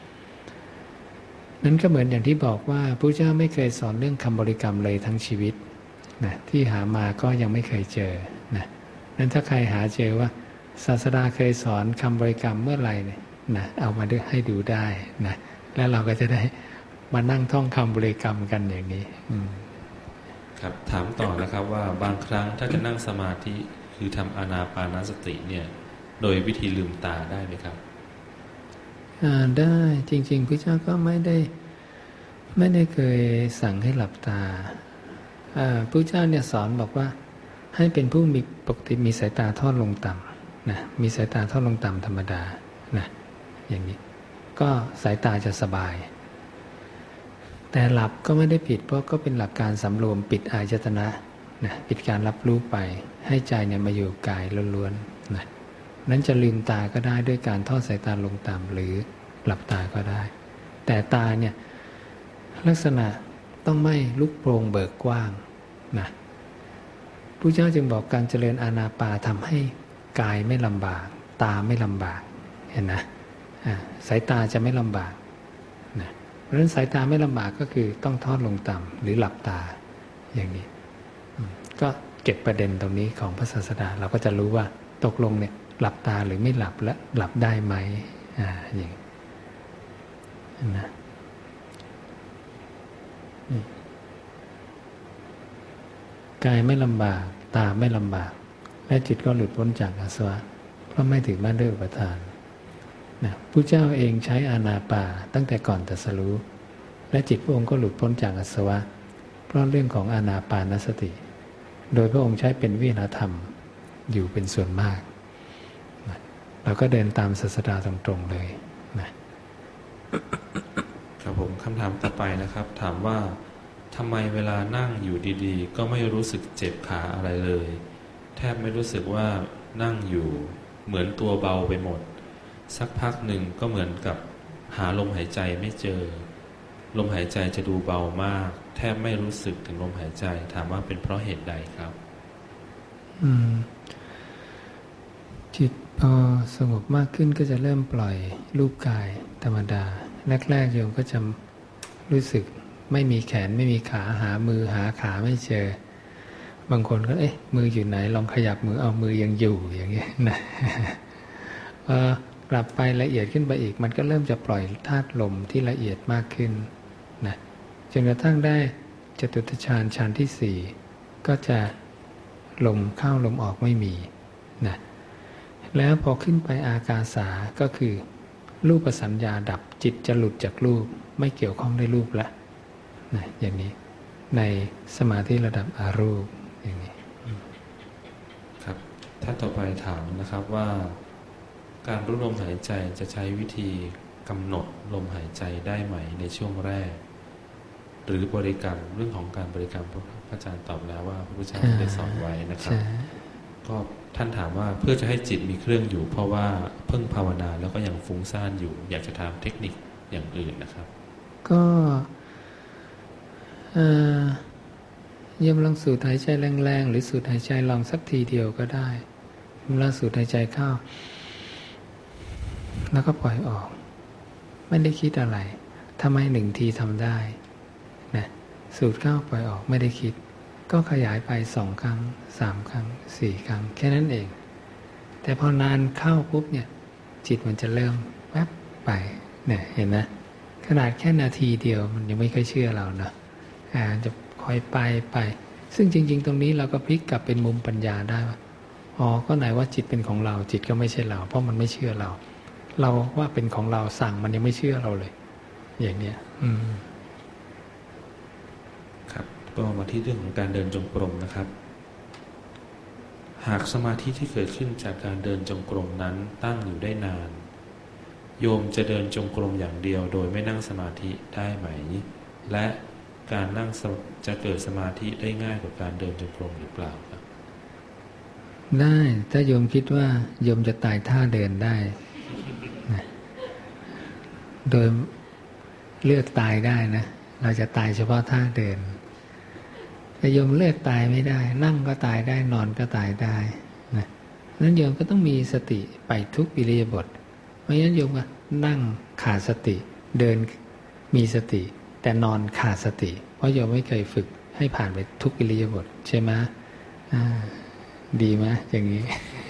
นั้นก็เหมือนอย่างที่บอกว่าพระเจ้าไม่เคยสอนเรื่องคำบริกรรมเลยทั้งชีวิตนะที่หามาก็ยังไม่เคยเจอนะนั้นถ้าใครหาเจอว่าศาสดาเคยสอนคำบริกรรมเมื่อไหร่เนี่ยนะเอามาด้วยให้ดูได้นะแล้วเราก็จะได้มานั่งท่องคำบริกรรมกันอย่างนี้ครับถามต่อนะครับว่าบางครั้งถ้าจะนั่งสมาธิคือทำอานาปานสติเนี่ยโดยวิธีลืมตาได้ไหมครับอ่าได้จริงๆพระเจ้าก็ไม่ได้ไม่ได้เคยสั่งให้หลับตาอ่าพระเจ้าเนี่ยสอนบอกว่าให้เป็นผู้มีปกติมีสายตาทอดลงต่ำนะมีสายตาทอดลงต่ำธรรมดานะอย่างนี้ก็สายตาจะสบายแต่หลับก็ไม่ได้ผิดเพราะก็เป็นหลักการสำรวมปิดอายตนะนะปิดการรับรู้ไปให้ใจเนี่ยมาอยู่กายล้วนๆนะนั้นจะลืมตาก็ได้ด้วยการทอดสายตาลงต่ำหรือหลับตาก็ได้แต่ตาเนี่ยลักษณะต้องไม่ลุกโปร่งเบิกกว้างนะพระเจ้าจึงบอกการเจริญอานาปาทำให้กายไม่ลำบากตาไม่ลำบากเห็นนะสายตาจะไม่ลำบากนะเพราะฉะนั้นสายตาไม่ลำบากก็คือต้องทอดลงต่ำหรือหลับตาอย่างนี้ก็เก็บประเด็นตรงนี้ของพระศาสดาเราก็จะรู้ว่าตกลงเนี่ยหลับตาหรือไม่หลับและหลับได้ไหมอ่าอย่างนี้นะกายไม่ลำบากตาไม่ลำบากและจิตก็หลุดพ้นจากอาสวะเพราะไม่ถือมั่นด้วยอุปทานนะพระเจ้าเองใช้อานาปาตั้งแต่ก่อนตรัสรู้และจิตพระองค์ก็หลุดพ้นจากอาสวะเพราะเรื่องของอานาปานสติโดยพระองค์ใช้เป็นวิหารธรรมอยู่เป็นส่วนมากนะเราก็เดินตามศาสดาตรงๆเลยนะครับผมคำถามต่อไปนะครับถามว่าทำไมเวลานั่งอยู่ดีๆก็ไม่รู้สึกเจ็บขาอะไรเลยแทบไม่รู้สึกว่านั่งอยู่เหมือนตัวเบาไปหมดสักพักหนึ่งก็เหมือนกับหาลมหายใจไม่เจอลมหายใจจะดูเบามากแทบไม่รู้สึกถึงลมหายใจถามว่าเป็นเพราะเหตุใดครับอืมจิตพอสงบมากขึ้นก็จะเริ่มปล่อยรูปกายธรรมดาแรกๆโยมก็จะรู้สึกไม่มีแขนไม่มีขาหามือหาขาไม่เจอบางคนก็เอ๊ะมืออยู่ไหนลองขยับมือเอามือยังอยู่อย่างเงี้ยนะพอกลับไปละเอียดขึ้นไปอีกมันก็เริ่มจะปล่อยธาตุลมที่ละเอียดมากขึ้นนะจนกระทั่งได้จตุตฌานฌานที่สี่ก็จะลมเข้าลมออกไม่มีนะแล้วพอขึ้นไปอากาสาก็คือรูปสัญญาดับจิตจะหลุดจากรูปไม่เกี่ยวข้องด้วยรูปละนะอย่างนี้ในสมาธิระดับอารูปอย่างนี้ท่านต่อไปถามนะครับว่าการรู้ลมหายใจจะใช้วิธีกำหนดลมหายใจได้ไหมในช่วงแรกหรือบริกรรมเรื่องของการบริกรรมพระอาจารย์ตอบแล้วว่าพระพุทธเจ้าได้สอนไว้นะครับก็ท่านถามว่าเพื่อจะให้จิตมีเครื่องอยู่เพราะว่าเพิ่งภาวนาแล้วก็ยังฟุ้งซ่านอยู่อยากจะถามเทคนิคอย่างอื่นนะครับก็เยี่ยมลองสูดหายใจแรงๆหรือสูดหายใจลองสักทีเดียวก็ได้เวลาสูดหายใจเข้าแล้วก็ปล่อยออกไม่ได้คิดอะไรทำไมหนึ่งทีทำได้นะสูดเข้าปล่อยออกไม่ได้คิดก็ขยายไปสองครั้งสามครั้งสี่ครั้งแค่นั้นเองแต่พอนานเข้าปุ๊บเนี่ยจิตมันจะเริ่มแวบไปเนี่ยเห็นไหมขนาดแค่นาทีเดียวมันยังไม่ค่อยเชื่อเรานะอ่าจะคอยไปไปซึ่งจริงๆตรงนี้เราก็พลิกกลับเป็นมุมปัญญาได้ว่าอ๋อก็ไหนว่าจิตเป็นของเราจิตก็ไม่ใช่เราเพราะมันไม่เชื่อเราเราว่าเป็นของเราสั่งมันยังไม่เชื่อเราเลยอย่างเนี้ยอืมครับก็มาที่เรื่องของการเดินจงกรมนะครับหากสมาธิที่เกิดขึ้นจากการเดินจงกรมนั้นตั้งอยู่ได้นานโยมจะเดินจงกรมอย่างเดียวโดยไม่นั่งสมาธิได้ไหมและการนั่งจะเกิดสมาธิได้ง่ายกว่าการเดินจงกรมหรือเปล่าครับได้ถ้าโยมคิดว่าโยมจะตายท่าเดินได้นะโดยเลือกตายได้นะเราจะตายเฉพาะท่าเดินแต่โยมเลือกตายไม่ได้นั่งก็ตายได้นอนก็ตายได้นะนั้นโยมก็ต้องมีสติไปทุกอิริยาบถไม่งั้นโยมก็นั่งขาดสติเดินมีสติแต่นอนขาดสติเพราะโยมไม่เคยฝึกให้ผ่านไปทุกอิริยาบถใช่ไหมดีไหมอย่างนี้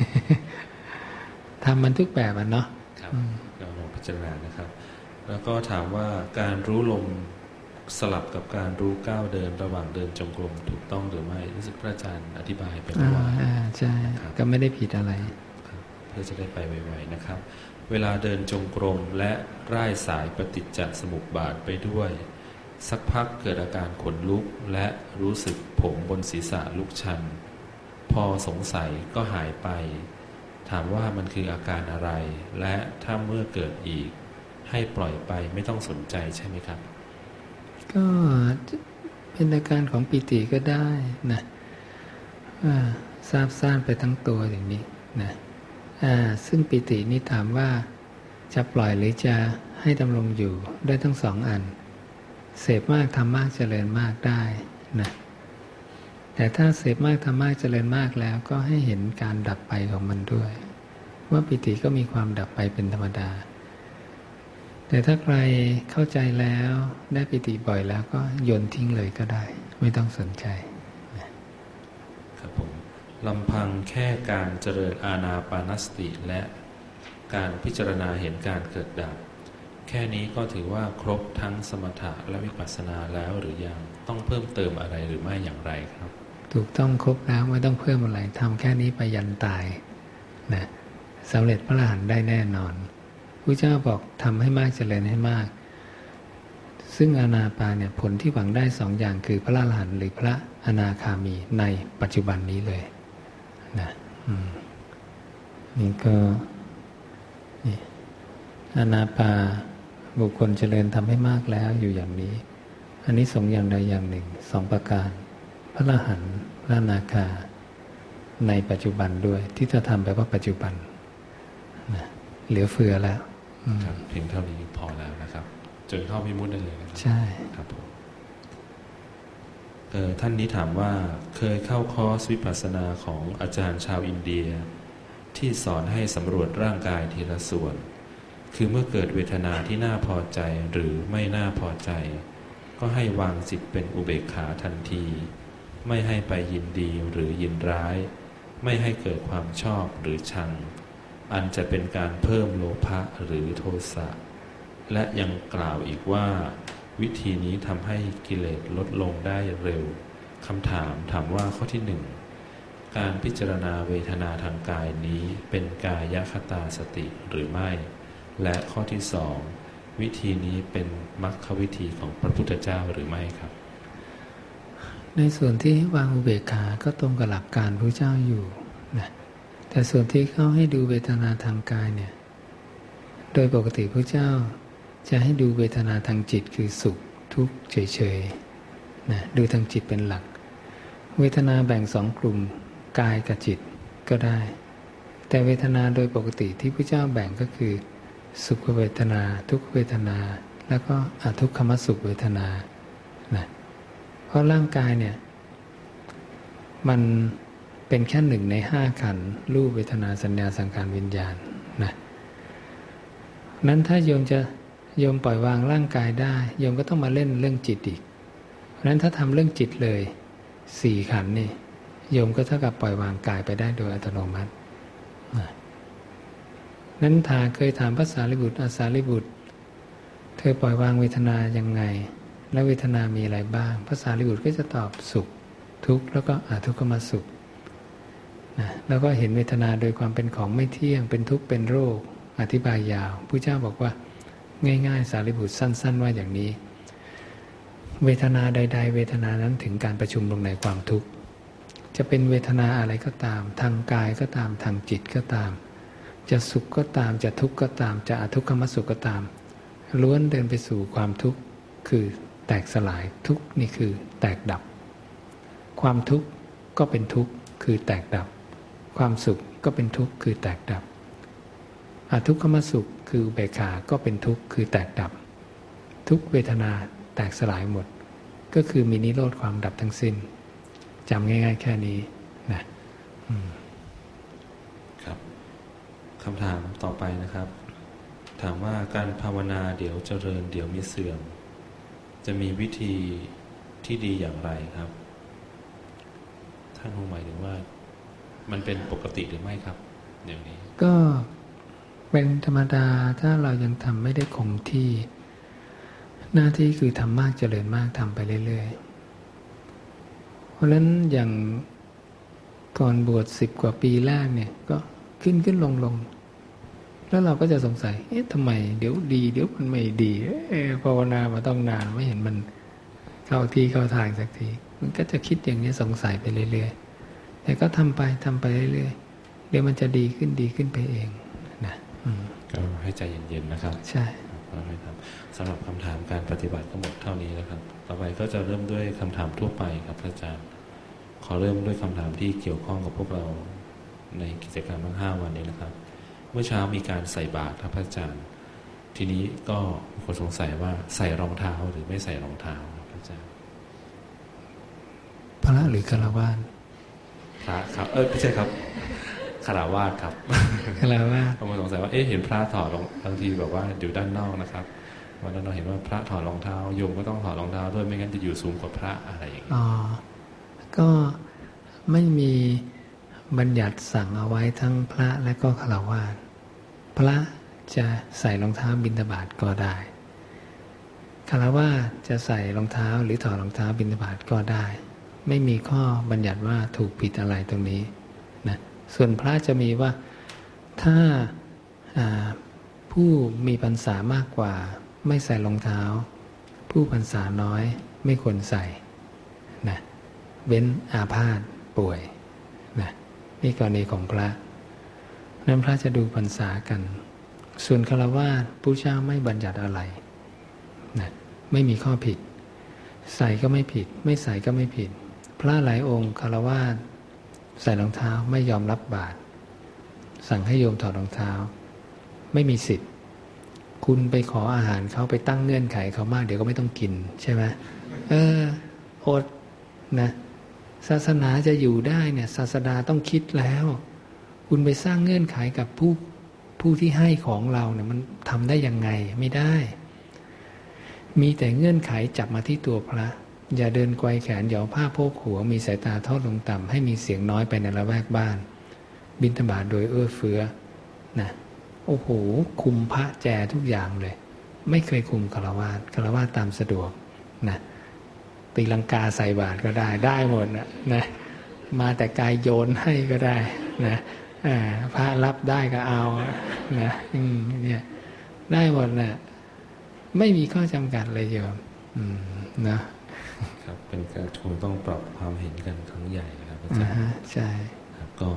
ทำมันทุกแบบอ่ะเนาะครับเราลองพิจารณานะครับแล้วก็ถามว่าการรู้ลมสลับกับการรู้ก้าวเดินระหว่างเดินจงกรมถูกต้องหรือไม่รู้สึกพระอาจารย์อธิบายไปว่าใช่ก็ไม่ได้ผิดอะไรเพื่อจะได้ไปไวๆนะครับเวลาเดินจงกรมและร่ายสายปฏิจจสมุปบาทไปด้วยสักพักเกิดอาการขนลุกและรู้สึกผมบนศีรษะลุกชันพอสงสัยก็หายไปถามว่ามันคืออาการอะไรและถ้าเมื่อเกิดอีกให้ปล่อยไปไม่ต้องสนใจใช่ไหมครับก็เป็นอาการของปิติก็ได้นะทราบซ่านไปทั้งตัวอย่างนี้นะซึ่งปิตินี่ถามว่าจะปล่อยหรือจะให้ดำรงอยู่ได้ทั้งสองอันเสพมากทำมากเจริญมากได้นะแต่ถ้าเสพมากทำมากเจริญมากแล้วก็ให้เห็นการดับไปของมันด้วยว่าปิติก็มีความดับไปเป็นธรรมดาแต่ถ้าใครเข้าใจแล้วได้ปิติบ่อยแล้วก็โยนทิ้งเลยก็ได้ไม่ต้องสนใจครับผมลำพังแค่การเจริญอานาปานสติและการพิจารณาเห็นการเกิดดับแค่นี้ก็ถือว่าครบทั้งสมถะและวิปัสสนาแล้วหรือยังต้องเพิ่มเติมอะไรหรือไม่อย่างไรครับถูกต้องครบแล้วไม่ต้องเพิ่มอะไรทำแค่นี้ไปยันตายนะสำเร็จพระอรหันต์ได้แน่นอนพระเจ้าบอกทำให้มากเจริญให้มากซึ่งอานาปานเนี่ยผลที่หวังได้สองอย่างคือพระอรหันต์หรือพระอนาคามีในปัจจุบันนี้เลยนะนี่ก็นี่อานาปาบุคคลเจริญทำให้มากแล้วอยู่อย่างนี้อันนี้สองอย่างใดอย่างหนึ่งสองประการพระอรหันต์พระอนาคาในปัจจุบันด้วยที่จะทำไปว่าปัจจุบันนะเหลือเฟือแล้วครับเพียงเท่านี้พอแล้วนะครับจนเข้าวิมุตติได้เลยนะครับใช่ครับผมเอ่อท่านนี้ถามว่าเคยเข้าคอร์สวิปัสสนาของอาจารย์ชาวอินเดียที่สอนให้สำรวจร่างกายทีละส่วนคือเมื่อเกิดเวทนาที่น่าพอใจหรือไม่น่าพอใจก็ให้วางจิตเป็นอุเบกขาทันทีไม่ให้ไปยินดีหรือยินร้ายไม่ให้เกิดความชอบหรือชังอันจะเป็นการเพิ่มโลภะหรือโทสะและยังกล่าวอีกว่าวิธีนี้ทำให้กิเลสลดลงได้เร็วคำถามถามว่าข้อที่หนึ่งการพิจารณาเวทนาทางกายนี้เป็นกายคตาสติหรือไม่และข้อที่สองวิธีนี้เป็นมรรควิธีของพระพุทธเจ้าหรือไม่ครับในส่วนที่วางอุเบกขาก็ตรงกับหลักการพระเจ้าอยู่นะแต่ส่วนที่เขาให้ดูเวทนาทางกายเนี่ยโดยปกติพระเจ้าจะให้ดูเวทนาทางจิตคือสุขทุกข์เฉยๆนะดูทางจิตเป็นหลักเวทนาแบ่งสองกลุ่มกายกับจิตก็ได้แต่เวทนาโดยปกติที่พระเจ้าแบ่งก็คือสุขเวทนาทุกขเวทนาแล้วก็อทุกขมสุขเวทนานะเพราะร่างกายเนี่ยมันเป็นแค่หนึ่งในห้าขันธ์รูปเวทนาสัญญาสังขารวิญญาณนะนั้นถ้าโยมจะโยมปล่อยวางร่างกายได้โยมก็ต้องมาเล่นเรื่องจิตอีกเพราะฉะนั้นถ้าทำเรื่องจิตเลยสี่ขันธ์นี่โยมก็เท่ากับปล่อยวางกายไปได้โดยอัตโนมัตินั้นทาเคยถามพระสารีบุตรอาสารีบุตรเธอปล่อยวางเวทนายังไงและเวทนามีอะไรบ้างพระสารีบุตรก็จะตอบสุขทุกข์แล้วก็อทุกขมสุขนะแล้วก็เห็นเวทนาโดยความเป็นของไม่เที่ยงเป็นทุกข์เป็นโรคอธิบายยาวพระเจ้าบอกว่าง่ายๆสารีบุตรสั้นๆว่าอย่างนี้เวทนาใดๆเวทนานั้นถึงการประชุมลงในความทุกข์จะเป็นเวทนาอะไรก็ตามทางกายก็ตามทางจิตก็ตามจะสุขก็ตามจะทุกข์ก็ตามจะอทุกขมสุขก็ตามล้วนเดินไปสู่ความทุกข์คือแตกสลายทุกข์นี่คือแตกดับความทุกข์ก็เป็นทุกข์คือแตกดับความสุขก็เป็นทุกข์คือแตกดับอทุกขมสุขคืออุเบกขาก็เป็นทุกข์คือแตกดับทุกเวทนาแตกสลายหมดก็คือมีนิโรธความดับทั้งสิ้นจำง่ายๆแค่นี้นะครับคำถามต่อไปนะครับถามว่าการภาวนาเดี๋ยวเจริญเดี๋ยวมีเสื่อมจะมีวิธีที่ดีอย่างไรครับท่านคงหมายถึงว่ามันเป็นปกติหรือไม่ครับอย่างนี้ก็เป็นธรรมดาถ้าเรายังทำไม่ได้คงที่หน้าที่คือทำมากเจริญมากทำไปเรื่อยๆเพราะฉะนั้นอย่างก่อนบวชสิบกว่าปีแรกเนี่ยก็ขึ้นขึ้นลงลงแล้วเราก็จะสงสัยเอ๊ะทำไมเดี๋ยวดีเดี๋ยวมันไม่ดีเอ๊ะภาวนามาต้องนานไม่เห็นมันเข้าที่เข้าทางสักทีมันก็จะคิดอย่างนี้สงสัยไปเรื่อยๆแต่ก็ทำไปทำไปเรื่อยๆเดี๋ยวมันจะดีขึ้นดีขึ้นไปเองนะก็ให้ใจเย็นๆนะครับใช่ครับสำหรับคำถามการปฏิบัติก็หมดเท่านี้แล้วครับต่อไปก็จะเริ่มด้วยคำถามทั่วไปครับอาจารย์ขอเริ่มด้วยคำถามที่เกี่ยวข้องกับพวกเราในกิจกรรมทั้งห้าวันนี้นะครับเมื่อเช้ามีการใส่บาตรครับอาจารย์ทีนี้ก็คนสงสัยว่าใส่รองเท้าหรือไม่ใส่รองเท้าครับอาจารย์พระหรือฆราวาสพระครับเออไม่ใช่ครับฆราวาสครับฆราวาสผมสงสัยว่าเอ๊ะเห็นพระถอดรองบางทีแบบว่าอยู่ด้านนอกนะครับวันนั้นเราเห็นว่าพระถอดรองเท้าโยมก็ต้องถอดรองเท้าด้วยไม่งั้นจะอยู่สูงกว่าพระอะไรอย่างนี้อ๋อก็ไม่มีบัญญัติสั่งเอาไว้ทั้งพระและก็ฆราวาสพระจะใส่รองเท้าบิณฑบาตก็ได้ฆราวาสจะใส่รองเท้าหรือถอดรองเท้าบิณฑบาตก็ได้ไม่มีข้อบัญญัติว่าถูกผิดอะไรตรงนี้นะส่วนพระจะมีว่าถ้าผู้มีพรรษามากกว่าไม่ใส่รองเท้าผู้พรรษาน้อยไม่ควรใส่นะเว้นอาพาธป่วยนะนี่กรณีของพระนั้นพระจะดูพรรษากันส่วนฆราวาสผู้เจ้าไม่บัญญัติอะไรนะไม่มีข้อผิดใส่ก็ไม่ผิดไม่ใส่ก็ไม่ผิดพระหลายองค์ฆราวาสใส่รองเท้าไม่ยอมรับบาตรสั่งให้โยมถอดรองเท้าไม่มีสิทธิ์คุณไปขออาหารเขาไปตั้งเงื่อนไขเขามากเดี๋ยวก็ไม่ต้องกินใช่ไหมเอออดนะศาสนาจะอยู่ได้เนี่ยศาสดาต้องคิดแล้วคุณไปสร้างเงื่อนไขกับผู้ผู้ที่ให้ของเราเนี่ยมันทำได้ยังไงไม่ได้มีแต่เงื่อนไขจับมาที่ตัวพระอย่าเดินไกวแขนเหยาผ้าโพกหัวมีสายตาทอดลงต่ำให้มีเสียงน้อยไปในละแวกบ้านบิณฑบาตโดยเอื้อเฟื้อนะโอ้โหคุมพระแจทุกอย่างเลยไม่เคยคุมฆราวาสฆราวาสตามสะดวกนะตีลังกาใส่บาตรก็ได้ได้หมดนะนะมาแต่กายโยนให้ก็ได้นะพระรับได้ก็เอานะเนี่ยได้หมดนะไม่มีข้อจำกัดเลยโยมนะครับเป็นการคงต้องปรับความเห็นกันครั้งใหญ่ครับอาจารย์ใช่ครับก็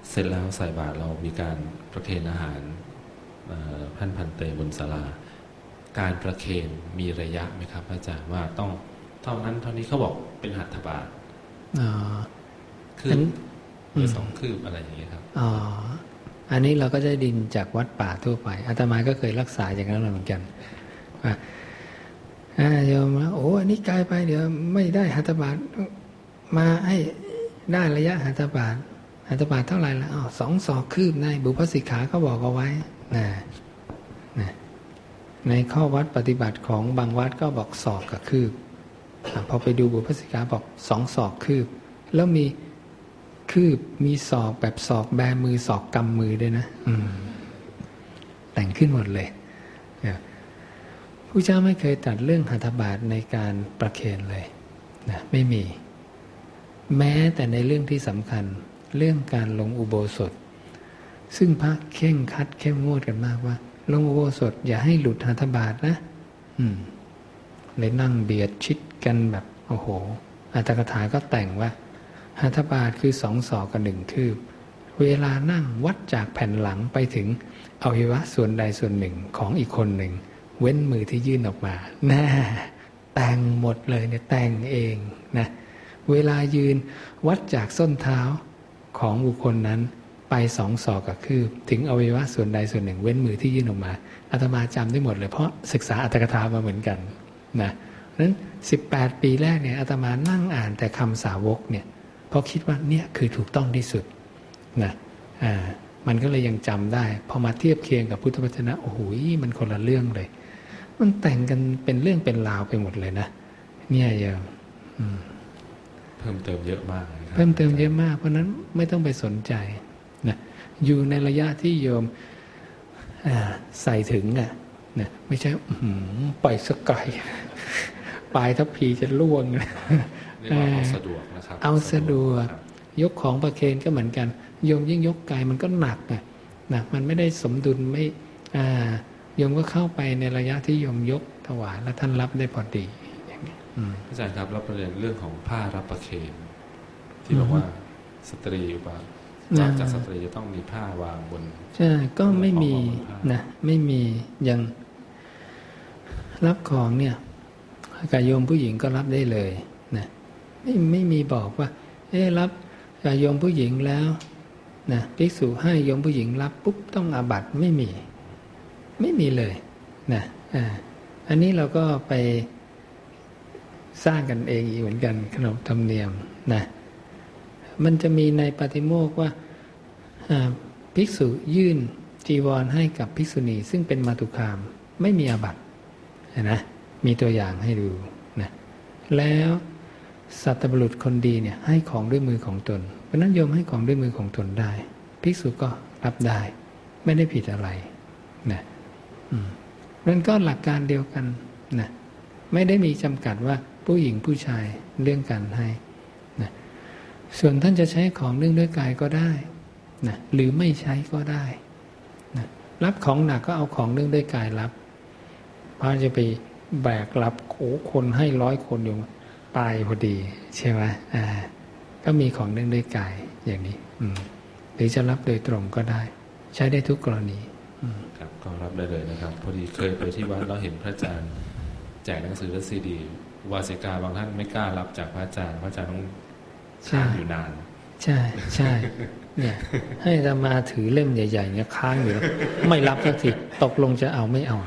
เสร็จแล้วใส่บาตรเรามีการประเคนอาหารท่านพันเตบุญศาลาการประเคนมีระยะไหมครับอาจารย์ว่าต้องเท่านั้นเท่านี้เขาบอกเป็นหัตถบาตรคืบหรือสองคืบอะไรอย่างเงี้ยครับอ๋ออันนี้เราก็จะดินจากวัดป่าทั่วไปอาตมาก็เคยรักษาอย่างนั้นเหมือนกันว่าโยมโอ้อันนี้ไกลไปเดี๋ยวไม่ได้หัตถบาตรมาให้ได้ระยะหัตถบาตรหัตถบาตรเท่าไหร่ละอ๋อสองศอกคืบในบุพสิกขาเขาบอกเอาไว้นะนะในข้อวัดปฏิบัติของบางวัดก็บอกศอกกับคืบพอไปดูบุพสิกขาบอกสองศอกคืบแล้วมีคืบมีศอกแบบศอกแบมือศอกกำมือด้วยนะอืมแต่งขึ้นหมดเลยผู้เจ้าไม่เคยตรัสเรื่องหัตถบาตรในการประเคนเลยนะไม่มีแม้แต่ในเรื่องที่สำคัญเรื่องการลงอุโบสถซึ่งพระเข่งคัดเข้มงวดกันมากว่าลงอุโบสถอย่าให้หลุดหัตถบาตรนะอืมเลยนั่งเบียดชิดกันแบบโอ้โหอัตถกถาก็แต่งว่าหัตถบาตรคือสองศอกกับหนึ่งคืบเวลานั่งวัดจากแผ่นหลังไปถึงอวัยวะส่วนใดส่วนหนึ่งของอีกคนหนึ่งเว้นมือที่ยื่นออกมาแน่แต่งหมดเลยเนี่ยแต่งเองนะเวลายืนวัดจากส้นเท้าของบุคคลนั้นไปสองศอกกับคืบถึงอวัยวะส่วนใดส่วนหนึ่งเว้นมือที่ยื่นออกมาอาตมาจำได้หมดเลยเพราะศึกษาอัตถกถามาเหมือนกันนะเพราะฉะนั้นสิบแปดปีแรกเนี่ยอาตมานั่งอ่านแต่คำสาวกเนี่ยเพราะคิดว่าเนี่ยคือถูกต้องที่สุดนะอ่ามันก็เลยยังจำได้พอมาเทียบเคียงกับพุทธวจนะโอ้โหมันคนละเรื่องเลยมันแต่งกันเป็นเรื่องเป็นราวไปหมดเลยนะเนี่ยยังเพิ่มเติมเยอะมากเพิ่มเติมเยอะมากเพราะนั้นไม่ต้องไปสนใจนะอยู่ในระยะที่โยมใส่ถึงอ่ะนะไม่ใช่ปล่อยสกายปลายทัพพีจะล่วงนะเอาสะดวกนะครับเอาสะดวกยกของประเคนก็เหมือนกันโยมยิ่งยกกายมันก็หนักนะนะมันไม่ได้สมดุลไม่โยมก็เข้าไปในระยะที่โยมยกถวายแล้วท่านรับได้พอดีอย่างนี้อาจารย์ครับรับประเด็นเรื่องของผ้ารับประเคนที่บอกว่าสตรีอุปาหลังจากสตรีจะต้องมีผ้าวางบนใช่ก็ไม่มีนะไม่มียังรับของเนี่ยกับโยมผู้หญิงก็รับได้เลยนะไม่ไม่มีบอกว่าเอ๊ะรับกับโยมผู้หญิงแล้วนะภิกษุให้โยมผู้หญิงรับปุ๊บต้องอาบัติไม่มีไม่มีเลยนะอ่าอันนี้เราก็ไปสร้างกันเองอีกเหมือนกันขนบธรรมเนียมนะมันจะมีในปาฏิโมกข์ว่าภิกษุยื่นจีวรให้กับภิกษุณีซึ่งเป็นมาตุคามไม่มีอาบัตินะมีตัวอย่างให้ดูนะแล้วสัตบุรุษคนดีเนี่ยให้ของด้วยมือของตนเพราะนั้นโยมให้ของด้วยมือของตนได้ภิกษุก็รับได้ไม่ได้ผิดอะไรนะนั่นก็หลักการเดียวกันนะไม่ได้มีจำกัดว่าผู้หญิงผู้ชายเรื่องการให้นะส่วนท่านจะใช้ของเนื่องด้วยกายก็ได้นะหรือไม่ใช้ก็ได้นะรับของหนักก็เอาของเนื่องด้วยกายรับพระจะไปแบกรับโอ้คนให้ร้อยคนอยู่ตายพอดีใช่ไหมอ่าก็มีของเนื่องด้วยกายอย่างนี้อืมหรือจะรับโดยตรงก็ได้ใช้ได้ทุกกรณีครับก็รับได้เลยนะครับพอดีเคยไปที่วัดแล้วเห็นพระอาจารย์แจกหนังสือและซีดีวาสิกาบางท่านไม่กล้ารับจากพระอาจารย์พระอาจารย์ต้องค้างอยู่นานใช่ใช่เนี่ยให้อาตมาถือเล่มใหญ่ๆเนี่ยค้างอยู่แล้วไม่รับสักทีตกลงจะเอาไม่เอา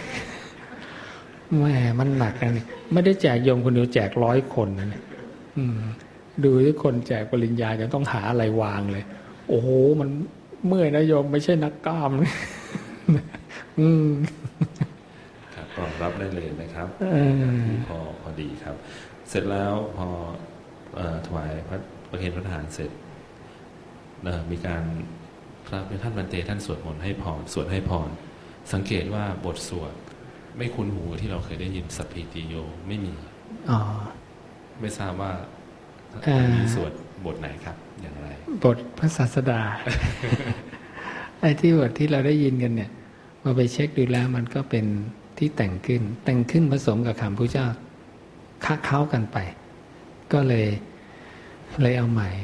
แหมมันหนักนะนี่ไม่ได้แจกโยมคนเดียวแจกร้อยคนนะเนี่ยดูทุกคนแจกปริญญาจะต้องหาอะไรวางเลยโอ้โหมันเมื่อยนะโยมไม่ใช่นักกล้ามเลยอืมครับก็รับได้เลยนะครับพอพอดีครับเสร็จแล้วพอถวายพระประเคนพระทหารเสร็จมีการพระท่านบันเตท่านสวดมนต์ให้พรสวดให้พรสังเกตว่าบทสวดไม่คุ้นหูที่เราเคยได้ยินสัพพิติโยไม่มีอ๋อไม่ทราบว่ามีสวดบทไหนครับอย่างไรบทพระศาสดา ไอ้ที่บทที่เราได้ยินกันเนี่ยมาไปเช็คดูแล้วมันก็เป็นที่แต่งขึ้นแต่งขึ้นผสมกับคำพระเจ้าค้าเข้ากันไปก็เลยเลยเอาใหม่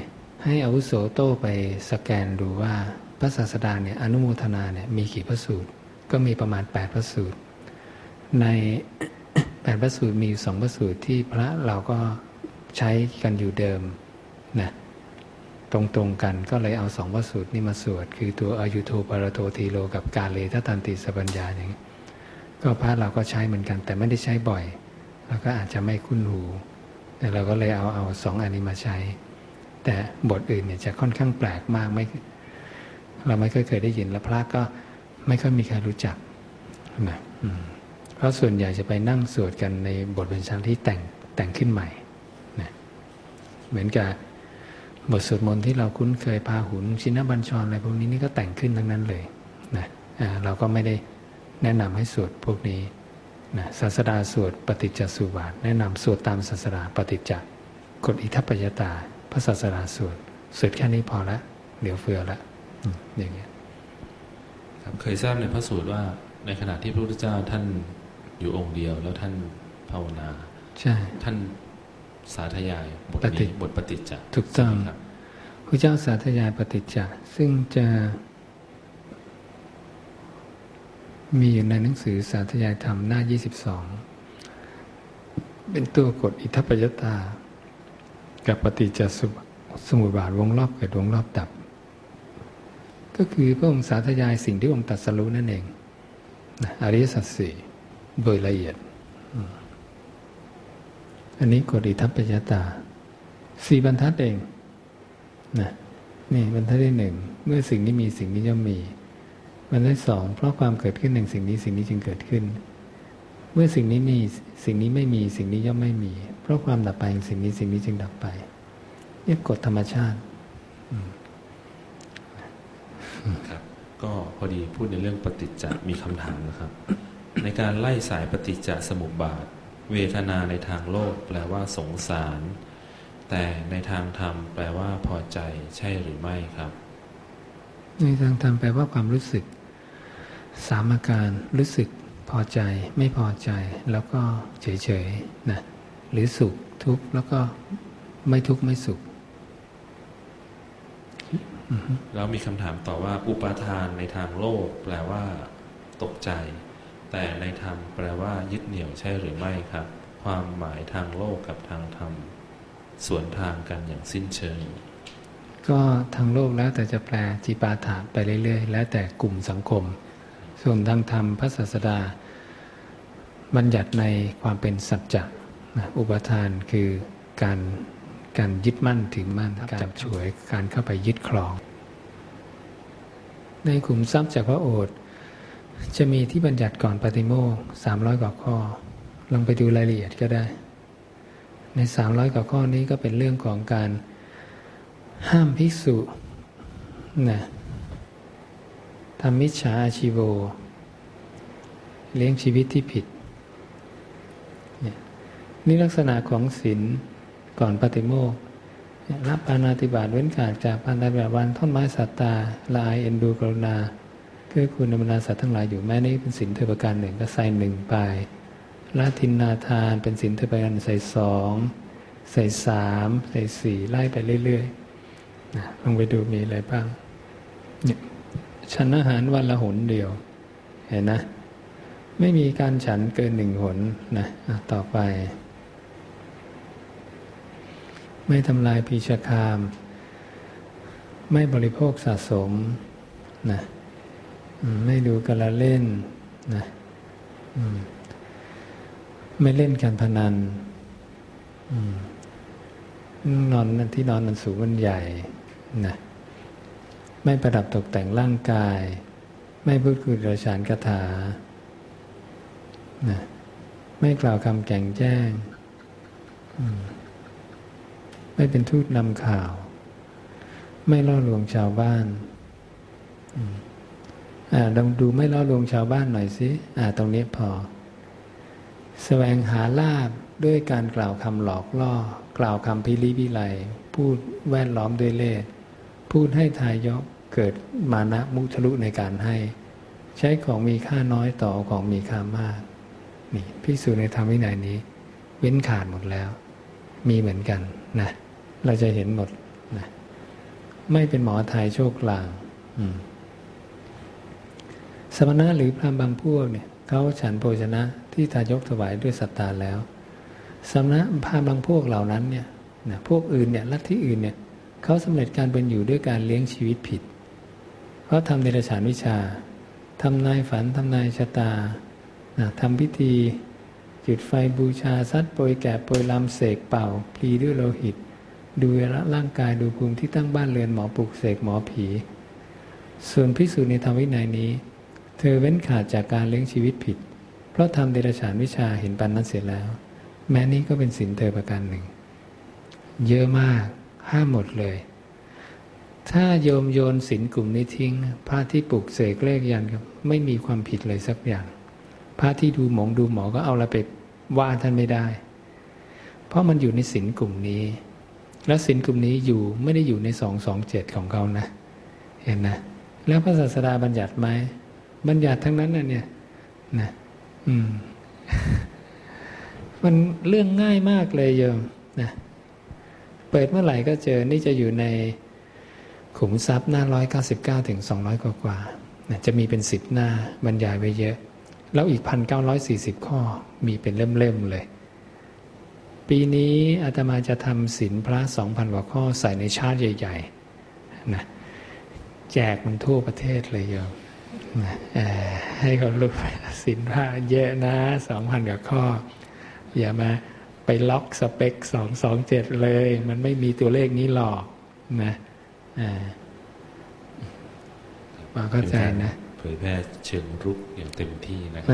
ให้อาวุโสโต้ไปสแกนดูว่าพระศาสดาเนี่ยอนุโมทนาเนี่ยมีกี่พระสูตรก็มีประมาณแปดพระสูตรใน แปดพระสูตรมีสองพระสูตรที่พระเราก็ใช้กันอยู่เดิมนะตรงๆกันก็เลยเอาสองพระสูตรนี่มาสวดคือตัวอายุโทปารโตทีโลกับกาเลทัตันติสปัญญาอย่างนี้ก็พระเราก็ใช้เหมือนกันแต่ไม่ได้ใช้บ่อยแล้วก็อาจจะไม่คุ้นหูแต่เราก็เลยเอาเอาสองอันนี้มาใช้แต่บทอื่นเนี่ยจะค่อนข้างแปลกมากไม่เราไม่เคยเคยได้ยินและพระก็ไม่ค่อยมีใครรู้จักนะเพราะส่วนใหญ่จะไปนั่งสวดกันในบทเป็นชั้นที่แต่งแต่งขึ้นใหม่นะเหมือนกับบทสวดมนต์ที่เราคุ้นเคยพาหุนชินบัญชรอะไรพวกนี้นี่ก็แต่งขึ้นทั้งนั้นเลยนะเราก็ไม่ได้แนะนำให้สวดพวกนี้นะศาสดาสวดปฏิจจสุบาทแนะนำสวดตามศาสดาปฏิจจกฎอิทัปปัจจตาพระศาสดาสวดสวดแค่นี้พอละเดี๋ยวเฟือละอย่างเงี้ยครับเคยทราบในพระสูตรว่าในขณะที่พระพุทธเจ้าท่านอยู่องค์เดียวแล้วท่านภาวนาใช่ท่านสาธยายบทนี้บทปฏิจจ์ถูกต้องพระเจ้าสาธยายปฏิจจ์ซึ่งจะมีอยู่ในหนังสือสาธยายธรรมหน้ายี่สิบสองเป็นตัวกฎอิทัปปัจจตากับปฏิจจสมุปบาทวงรอบเกิดวงรอบดับก็คือพระองค์สาธยายสิ่งที่องค์ตรัสรู้นั่นเองอริยสัจสี่โดยละเอียดอันนี้กฎอิทัปปัจจตาสี่บรรทัดเองนะนี่บรรทัดที่หนึ่งเมื่อสิ่งนี้มีสิ่งนี้ย่อมมีบรรทัดสองเพราะความเกิดขึ้นแห่งสิ่งนี้สิ่งนี้จึงเกิดขึ้นเมื่อสิ่งนี้มีสิ่งนี้ไม่มีสิ่งนี้ย่อมไม่มีเพราะความดับไปแห่งสิ่งนี้สิ่งนี้จึงดับไปนี่กฎธรรมชาติครับก็พอดีพูดในเรื่องปฏิจจ์มีคำถามนะครับ ในการไล่สายปฏิจจสมุปบาทเวทนาในทางโลกแปลว่าสงสารแต่ในทางธรรมแปลว่าพอใจใช่หรือไม่ครับในทางธรรมแปลว่าความรู้สึกสามอาการรู้สึกพอใจไม่พอใจแล้วก็เฉยๆนะหรือสุขทุกข์แล้วก็ไม่ทุกข์ไม่สุขแล้วมีคำถามต่อว่าอุปาทานในทางโลกแปลว่าตกใจแต่ในธรรมแปลว่ายึดเหนี่ยวใช่หรือไม่ครับความหมายทางโลกกับทางธรรมสวนทางกันอย่างสิ้นเชิงก็ทางโลกแล้วแต่จะแปลจีปาถะไปเรื่อยๆแล้วแต่กลุ่มสังคมส่วนทางธรรมพระศาสดาบัญญัติในความเป็นสัจจะนะอุปาทานคือการการยึดมั่นถือมั่นการจับฉวยการเข้าไปยึดครองในขุมทรัพย์จากพระโอษฐ์จะมีที่บัญญัติก่อนปาติโมกข์สามร้อยกว่าข้อลองไปดูรายละเอียดก็ได้ในสามร้อยกว่าข้อนี้ก็เป็นเรื่องของการห้ามภิกษุนะทำมิจฉาอาชีโวเลี้ยงชีวิตที่ผิดนี่ลักษณะของศีลก่อนปฏิโมกข์รับปาณาติบาตเว้นขาดจากปาณาติบาตวันท่อนไม้สัตตาละอายเอ็นดูกรุณาคือคุณบรรดาสัตว์ทั้งหลายอยู่แม้นี้เป็นศีลเธอประการหนึ่งก็ใส่หนึ่งไปละทินนาทานเป็นศีลเธอประการใส่สองใส่สามใส่สี่ไล่ไปเรื่อยๆนะลองไปดูมีอะไรบ้างเนี่ยฉันอาหารวันละหนเดียวเห็นนะไม่มีการฉันเกินหนึ่งหนนะต่อไปไม่ทำลายพีชคามไม่บริโภคสะสมนะไม่ดูกระเล่นนะไม่เล่นการพนันนอนที่นอนมันสูงมันใหญ่นะไม่ประดับตกแต่งร่างกายไม่พูดคุยประชานคาถานะไม่กล่าวคำแก่งแจ้งไม่เป็นทูตนำข่าวไม่ล่อลวงชาวบ้านอ่าลองดูไม่ล่อลวงชาวบ้านหน่อยสิอ่าตรงนี้พอแสวงหาลาภด้วยการกล่าวคำหลอกล่อกล่าวคำพิริพิไลพูดแวดล้อมด้วยเล่ห์พูดให้ทายกเกิดมานะมุทะลุในการให้ใช้ของมีค่าน้อยต่อของมีค่ามากนี่ภิกษุในธรรมวินัยนี้เว้นขาดหมดแล้วมีเหมือนกันนะเราจะเห็นหมดนะไม่เป็นหมอไทยโชคลางสมณะหรือพราหมณ์บางพวกเนี่ยเขาฉันโภชนะที่ทายกถวายด้วยศรัทธาแล้วสมณะพราหมณ์บางพวกเหล่านั้นเนี่ยนะพวกอื่นเนี่ยลัทธิอื่นเนี่ยเขาสำเร็จการเป็นอยู่ด้วยการเลี้ยงชีวิตผิดเขาทำเดรัจฉานวิชาทำนายฝันทำนายชะตานะทำพิธีจุดไฟบูชาซัดโปรยแกะโปรยลำเสกเป่าพลีด้วยโลหิตดูร่างกายดูภูมิที่ตั้งบ้านเรือนหมอปลุกเสกหมอผีส่วนภิกษุในธรรมวินัยนี้เธอเว้นขาดจากการเลี้ยงชีวิตผิดเพราะทำเดรัจฉานวิชาเห็นปันนั้นเสร็จแล้วแม้นี้ก็เป็นศีลเธอประการหนึ่งเยอะมากห้ามหมดเลยถ้าโยมโยนศีลกลุ่มนี้ทิ้งพระที่ปลุกเสกเลขยันต์ไม่มีความผิดเลยสักอย่างพระที่ดูหมงดูหมอก็เอาละไปว่าท่านไม่ได้เพราะมันอยู่ในศีลกลุ่มนี้และศีลกลุ่มนี้อยู่ไม่ได้อยู่ในสองสองเจ็ดของเขานะเห็นนะแล้วพระศาสดาบัญญัติไหมบัญญัติทั้งนั้นน่ะเนี่ยนะอืม มันเรื่องง่ายมากเลยโยมนะเปิดเมื่อไหร่ก็เจอนี่จะอยู่ในขุมทรัพย์หน้าร้อยเก้าสิบเก้าถึงสองร้อยกว่าๆนะจะมีเป็นสิบหน้าบรรยายไว้เยอะแล้วอีกพันเก้าร้อยสี่สิบข้อมีเป็นเล่มๆเลยปีนี้อาตมาจะทำศีลพระสองพันกว่าข้อใส่ในชาร์ตใหญ่ๆนะแจกมันทั่วประเทศเลยโยมนะให้เขารู้ศีลพระเยอะนะสองพันกว่าข้ออย่ามาไปล็อกสเปคสองสองเจ็ดเลยมันไม่มีตัวเลขนี้หรอกนะอ่ามาเข้าใจนะเผยแพร่เชิงรุกอย่างเต็มที่นะครับ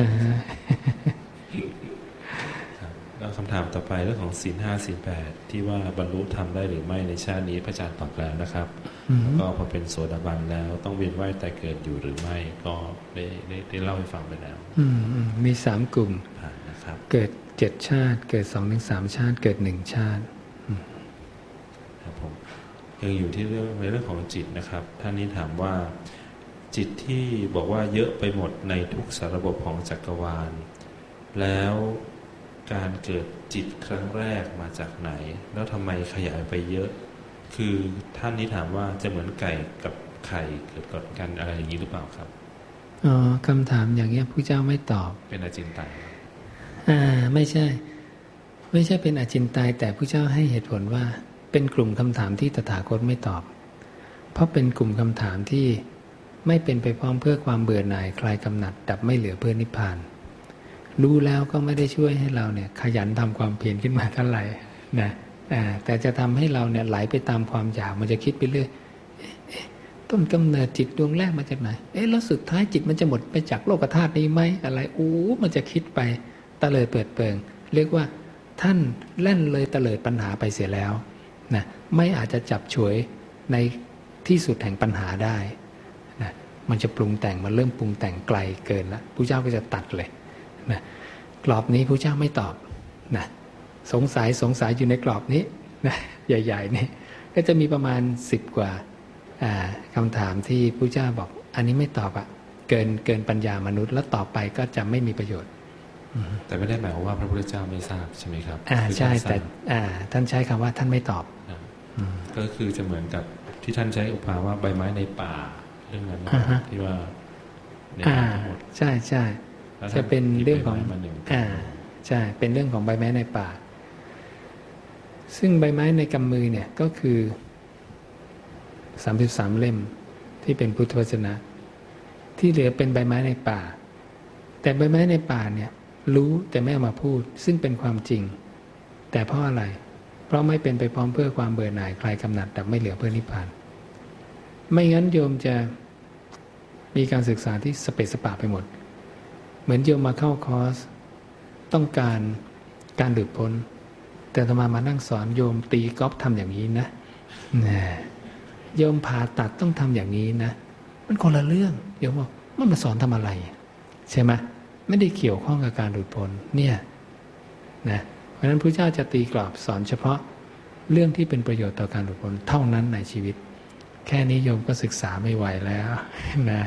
แล้วคำถามต่อไปเรื่องของศีลห้าศีลแปดที่ว่าบรรลุธรรมได้หรือไม่ในชาตินี้พระอาจารย์ตอบแล้วนะครับก็พอเป็นโสดาบันแล้วต้องเวียนว่ายแต่เกิดอยู่หรือไม่ก็ได้ได้ได้เล่าให้ฟังไปแล้วมีสามกลุ่มนะครับเกิดเจ็ดชาติเกิดสองถึงสามชาติเกิดหนึ่งชาติครับผมยังอยู่ที่เรื่องในเรื่องของจิตนะครับท่านนี้ถามว่าจิตที่บอกว่าเยอะไปหมดในทุกสารระบบของจักรวาลแล้วการเกิดจิตครั้งแรกมาจากไหนแล้วทำไมขยายไปเยอะคือท่านนี้ถามว่าจะเหมือนไก่กับไข่เกิดก่อนกันอะไรอย่างนี้หรือเปล่าครับอ๋อคำถามอย่างเงี้ยผู้เจ้าไม่ตอบเป็นอจินไตยอ่าไม่ใช่ไม่ใช่เป็นอจินไตยแต่ผู้เจ้าให้เหตุผลว่าเป็นกลุ่มคำถามที่ตถาคตไม่ตอบเพราะเป็นกลุ่มคำถามที่ไม่เป็นไปพร้อมเพื่อความเบื่อหน่ายคลายกำหนัดดับไม่เหลือเพื่อนิพพานรู้แล้วก็ไม่ได้ช่วยให้เราเนี่ยขยันทำความเพียรขึ้นมาเท่าไหร่นะแต่จะทำให้เราเนี่ยไหลไปตามความอยากมันจะคิดไปเรื่อยต้นกำเนิดจิตดวงแรกมาจากไหนเอ๊ะแล้วสุดท้ายจิตมันจะหมดไปจากโลกธาตุนี้ไหมอะไรโอ้มันจะคิดไปตะเลิดเปิดเปิงเรียกว่าท่านแล่นเลยตะเลิดปัญหาไปเสียแล้วนะไม่อาจจะจับฉวยในที่สุดแห่งปัญหาได้นะมันจะปรุงแต่งมันเริ่มปรุงแต่งไกลเกินแล้วพระเจ้าก็จะตัดเลยนะกรอบนี้พระเจ้าไม่ตอบนะสงสัยสงสัยอยู่ในกรอบนี้นะใหญ่ๆนี่ก็จะมีประมาณสิบกว่าคำถามที่พระเจ้าบอกอันนี้ไม่ตอบอะเกินเกินปัญญามนุษย์แล้วต่อไปก็จะไม่มีประโยชน์แต่ไม่ได้หมายความว่าพระพุทธเจ้าไม่ทราบใช่ไหมครับอ่าใช่แต่อ่าท่านใช้คำว่าท่านไม่ตอบก็คือจะเหมือนกับที่ท่านใช้อุปมาว่าใบไม้ในป่าเรื่องนั้นที่ว่าในป่าทั้งหมดใช่ใช่จะเป็นเรื่องของอ่าใช่เป็นเรื่องของใบไม้ในป่าซึ่งใบไม้ในกำมือเนี่ยก็คือสามสิบสามเล่มที่เป็นพุทธวจนะที่เหลือเป็นใบไม้ในป่าแต่ใบไม้ในป่าเนี่ยรู้แต่ไม่เอามาพูดซึ่งเป็นความจริงแต่เพราะอะไรเพราะไม่เป็นไปพร้อมเพื่อความเบื่อหน่ายคลายกำหนัดดับไม่เหลือเพื่อนิพพานไม่งั้นโยมจะมีการศึกษาที่สเปซสปะไปหมดเหมือนโยมมาเข้าคอร์สต้องการการหลุดพ้นแต่อาตมามานั่งสอนโยมตีกอล์ฟทำอย่างนี้นะโยมผ่าตัดต้องทำอย่างนี้นะมันคนละเรื่องโยมบอกมันมาสอนทำอะไรใช่ไหมไม่ได้เกี่ยวข้องกับการหลุดพ้นเนี่ยนะเพราะฉะนั้นพระเจ้าจะตีกรอบสอนเฉพาะเรื่องที่เป็นประโยชน์ต่อการหลุดพ้นเท่านั้นในชีวิตแค่นี้โยมก็ศึกษาไม่ไหวแล้วนะ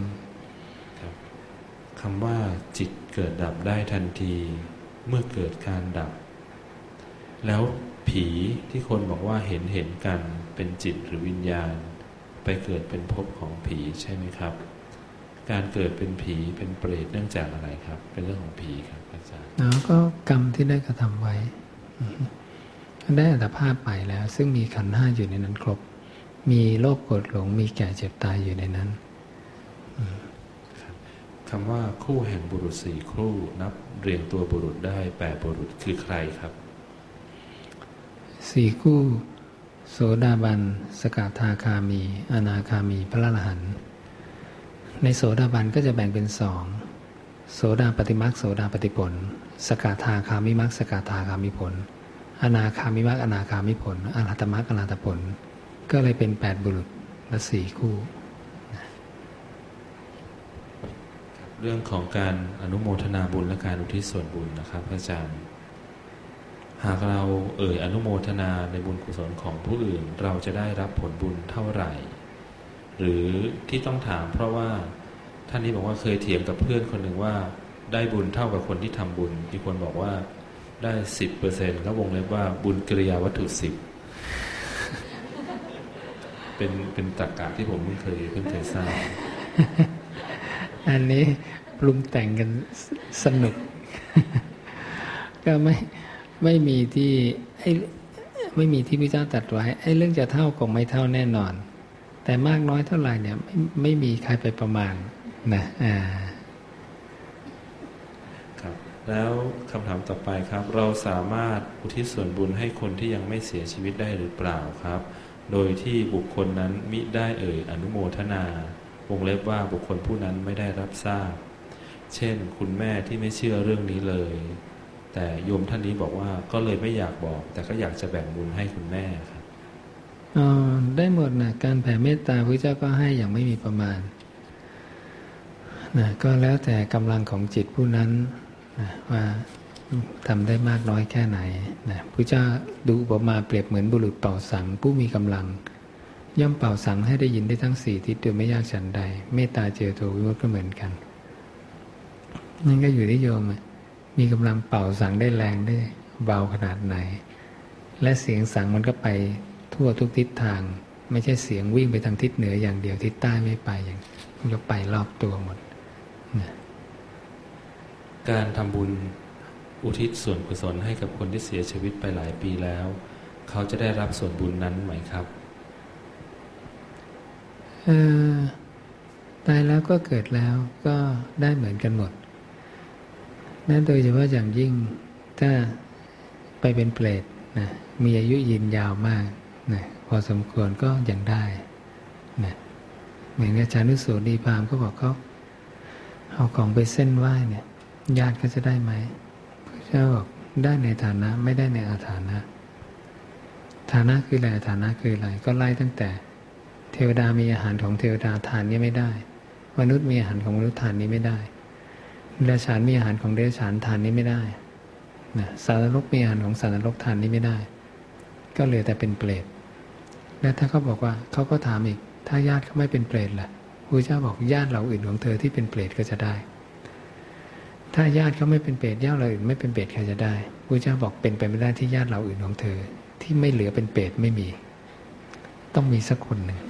คำว่าจิตเกิดดับได้ทันทีเมื่อเกิดการดับแล้วผีที่คนบอกว่าเห็นเห็นกันเป็นจิตหรือวิญญาณไปเกิดเป็นภพของผีใช่ไหมครับการเกิดเป็นผีเป็นเปรตเนื่องจากอะไรครับเป็นเรื่องของผีครับอาจารย์แล้วก็กรรมที่ได้กระทำไว้ได้อัตภาพไปแล้วซึ่งมีขันธ์ห้าอยู่ในนั้นครบมีโลภโกรธหลงมีแก่เจ็บตายอยู่ในนั้นคำว่าคู่แห่งบุรุษสี่คู่นับเรียงตัวบุรุษได้แปดบุรุษคือใครครับสี่คู่โสดาบันสกทาคามีอนาคามีพระอรหันต์ในโสดาบันก็จะแบ่งเป็นสองโสดาปฏิมรรคโสดาปฏิผลสกทาคามิมรรคสกทาคามิผลอนาคามิมรรคอนาคามิผลอรหัตมรรคอรหัตผลก็เลยเป็นแปดบุรุษและสี่คู่เรื่องของการอนุโมทนาบุญและการอุทิศส่วนบุญนะครับอาจารย์หากเราเอ่ยอนุโมทนาในบุญกุศลของผู้อื่นเราจะได้รับผลบุญเท่าไหร่หรือที่ต้องถามเพราะว่าท่านนี้บอกว่าเคยเถียงกับเพื่อนคนหนึ่งว่าได้บุญเท่ากับคนที่ทำบุญมีคนบอกว่าได้สิบเปอร์เซ็นต์แล้ววงเล็บว่าบุญกิริยาวัตถุสิบเป็นเป็นตรรกะที่ผมเพิ่งเคยเพิ่งเคยทราบอันนี้ปรุงแต่งกันสนุก ก็ไม่ไม่มีที่ไอ้ไม่มีที่พระเจ้าตรัสไว้ไอ้เรื่องจะเท่าคงไม่เท่าแน่นอนแต่มากน้อยเท่าไหร่เนี่ยไม่ไม่มีใครไปประมาณนะอ่าครับแล้วคำถามต่อไปครับเราสามารถอุทิศส่วนบุญให้คนที่ยังไม่เสียชีวิตได้หรือเปล่าครับโดยที่บุคคลนั้นมิได้เอ่ยอนุโมทนาวงเล็บว่าบุคคลผู้นั้นไม่ได้รับทราบเช่นคุณแม่ที่ไม่เชื่อเรื่องนี้เลยแต่โยมท่านนี้บอกว่าก็เลยไม่อยากบอกแต่ก็อยากจะแบ่งบุญให้คุณแม่ครับอ๋อได้หมดนะการแผ่เมตตาพระเจ้าก็ให้อย่างไม่มีประมาณนะก็แล้วแต่กำลังของจิตผู้นั้นนะว่าทำได้มากน้อยแค่ไหนนะพระเจ้าดูอุปมาเปรียบเหมือนบุรุษเป่าสังผู้มีกำลังย่อมเป่าสังให้ได้ยินได้ทั้งสี่ทิศโดยไม่ยากฉันใดเมตตาเจโตวิมุตติก็เหมือนกันนั่นก็อยู่ที่โยมมีกำลังเป่าสังได้แรงได้เบาขนาดไหนและเสียงสังมันก็ไปทั่วทุกทิศทางไม่ใช่เสียงวิ่งไปทางทิศเหนืออย่างเดียวทิศใต้ไม่ไปอย่างมันก็ไปรอบตัวหมดนะการทำบุญอุทิศส่วนกุศลให้กับคนที่เสียชีวิตไปหลายปีแล้วเขาจะได้รับส่วนบุญนั้นไหมครับเออตายแล้วก็เกิดแล้วก็ได้เหมือนกันหมดนั่นโดยเฉพาะอย่างยิ่งถ้าไปเป็นเปรตนะมีอายุยืนยาวมากนะพอสมควรก็ยังได้นะเหมือนกับชานุโสดีพราหมณ์ก็บอกเขาเอาของไปเส้นไหว้เนี่ยญาติก็จะได้ไหมพระเจ้าบอกได้ในฐานะไม่ได้ในอาฐานะฐานะคืออะไรฐานะคืออะไรก็ไล่ตั้งแต่เทวดามีอาหารของเทวดาทานนี้ไม่ได้มนุษย์มีอาหารของมนุษย์ทานนี้ไม่ได้เดรัจฉานมีอาหารของเดรัจฉานทานนี้ไม่ได้นะสัตว์นรกมีอาหารของสัตว์นรกทานนี้ไม่ได้ก็เหลือแต่เป็นเปรตแล้วถ้าเขาบอกว่าเขาก็ถามอีกถ้าญาติเขาไม่เป็นเปรตล่ะพระเจ้าบอกญาติเราอื่นของเธอที่เป็นเปรตก็จะได้ถ้าญาติเขาไม่เป็นเปรตญาติเราอื่นไม่เป็นเปรตใครจะได้พระเจ้าบอกเป็นไปไม่ได้ที่ญาติเราอื่นของเธอที่ไม่เหลือเป็นเปรตไม่มีต้องมีสักคนหนึ่ง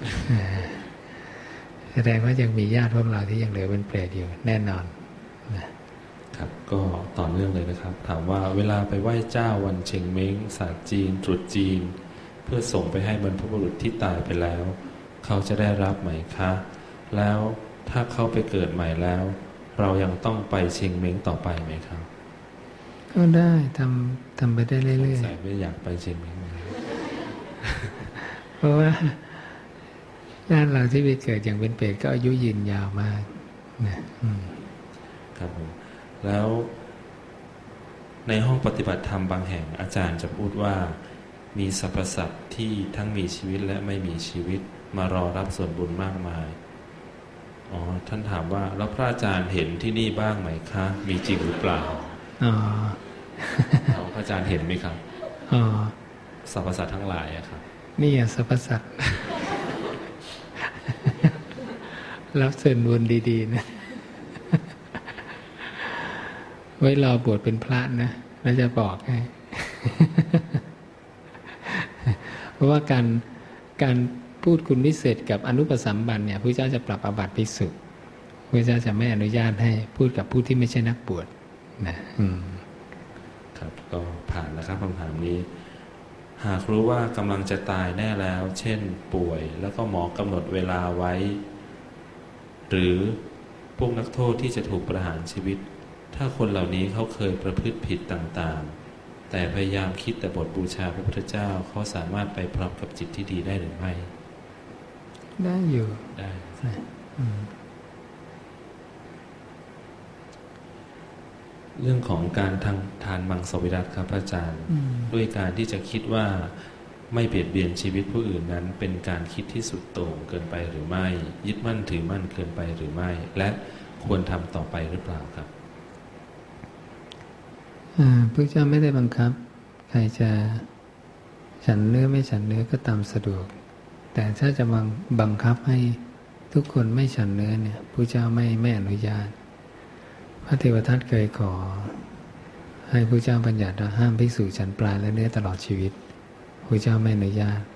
แสดงว่ายังมีญาติพวกเราที่ยังเหลือเป็นเปรตอยู่แน่นอนครับก็ต่อเนื่องเลยนะครับถามว่าเวลาไปไหว้เจ้าวันเชงเม้งศาสตร์จีนตรุษจีนเพื่อส่งไปให้บรรพบุรุษที่ตายไปแล้วเขาจะได้รับไหมคะแล้วถ้าเขาไปเกิดใหม่แล้วเรายังต้องไปเชงเม้งต่อไปไหมครับก็ได้ทำทำไปได้เรื่อยๆใส่ไม่อยากไปเชงเม้งเพราะว่าด้านเราที่ไปเกิดอย่างเป็นเปรตก็อายุยืนยาวมากนะครับผมแล้วในห้องปฏิบัติธรรมบางแห่งอาจารย์จะพูดว่ามีสรรพสัตว์ที่ทั้งมีชีวิตและไม่มีชีวิตมารอรับส่วนบุญมากมายอ๋อท่านถามว่าแล้วพระอาจารย์เห็นที่นี่บ้างไหมคะมีจริงหรือเปล่าอ๋อพระอาจารย์เห็นไหมครับอ๋อสรรพสัตว์ทั้งหลายอะครับนี่อ่ะสรรพสัตว์รับส่วนบุญดีๆนะไว้รอบวชเป็นพระนะแล้วจะบอกให้เพราะว่าการการพูดคุณวิเศษกับอนุปสัมบันเนี่ยพระเจ้าจะปรับอาบัติภิกษุพระเจ้าจะไม่อนุญาตให้พูดกับผู้ที่ไม่ใช่นักบวชนะอืมครับก็ผ่านนะครับคำถามนี้หากรู้ว่ากำลังจะตายแน่แล้วเช่นป่วยแล้วก็หมอกำหนดเวลาไว้หรือพวกนักโทษที่จะถูกประหารชีวิตถ้าคนเหล่านี้เขาเคยประพฤติผิดต่างๆแต่พยายามคิดแต่บทบูชาพระพุทธเจ้าเขาสามารถไปพร้อมกับจิตที่ดีได้หรือไม่ได้อยู่ได้เรื่องของการทางทานมังสวิรัติครับอาจารย์ด้วยการที่จะคิดว่าไม่เบียดเบียนชีวิตผู้อื่นนั้นเป็นการคิดที่สุดโต่งเกินไปหรือไม่ยึดมั่นถือมั่นเกินไปหรือไม่และควรทำต่อไปหรือเปล่าครับพระเจ้าไม่ได้บังคับใครจะฉันเนื้อไม่ฉันเนื้อก็ตามสะดวกแต่ถ้าจะบังบังคับให้ทุกคนไม่ฉันเนื้อเนี่ยพระเจ้าไม่ไม่อนุญาตพระเทวทัตเคยขอให้พระเจ้าบัญญัติห้ามภิกษุฉันปลาและเนื้อตลอดชีวิตพระเจ้าไม่อนุญาต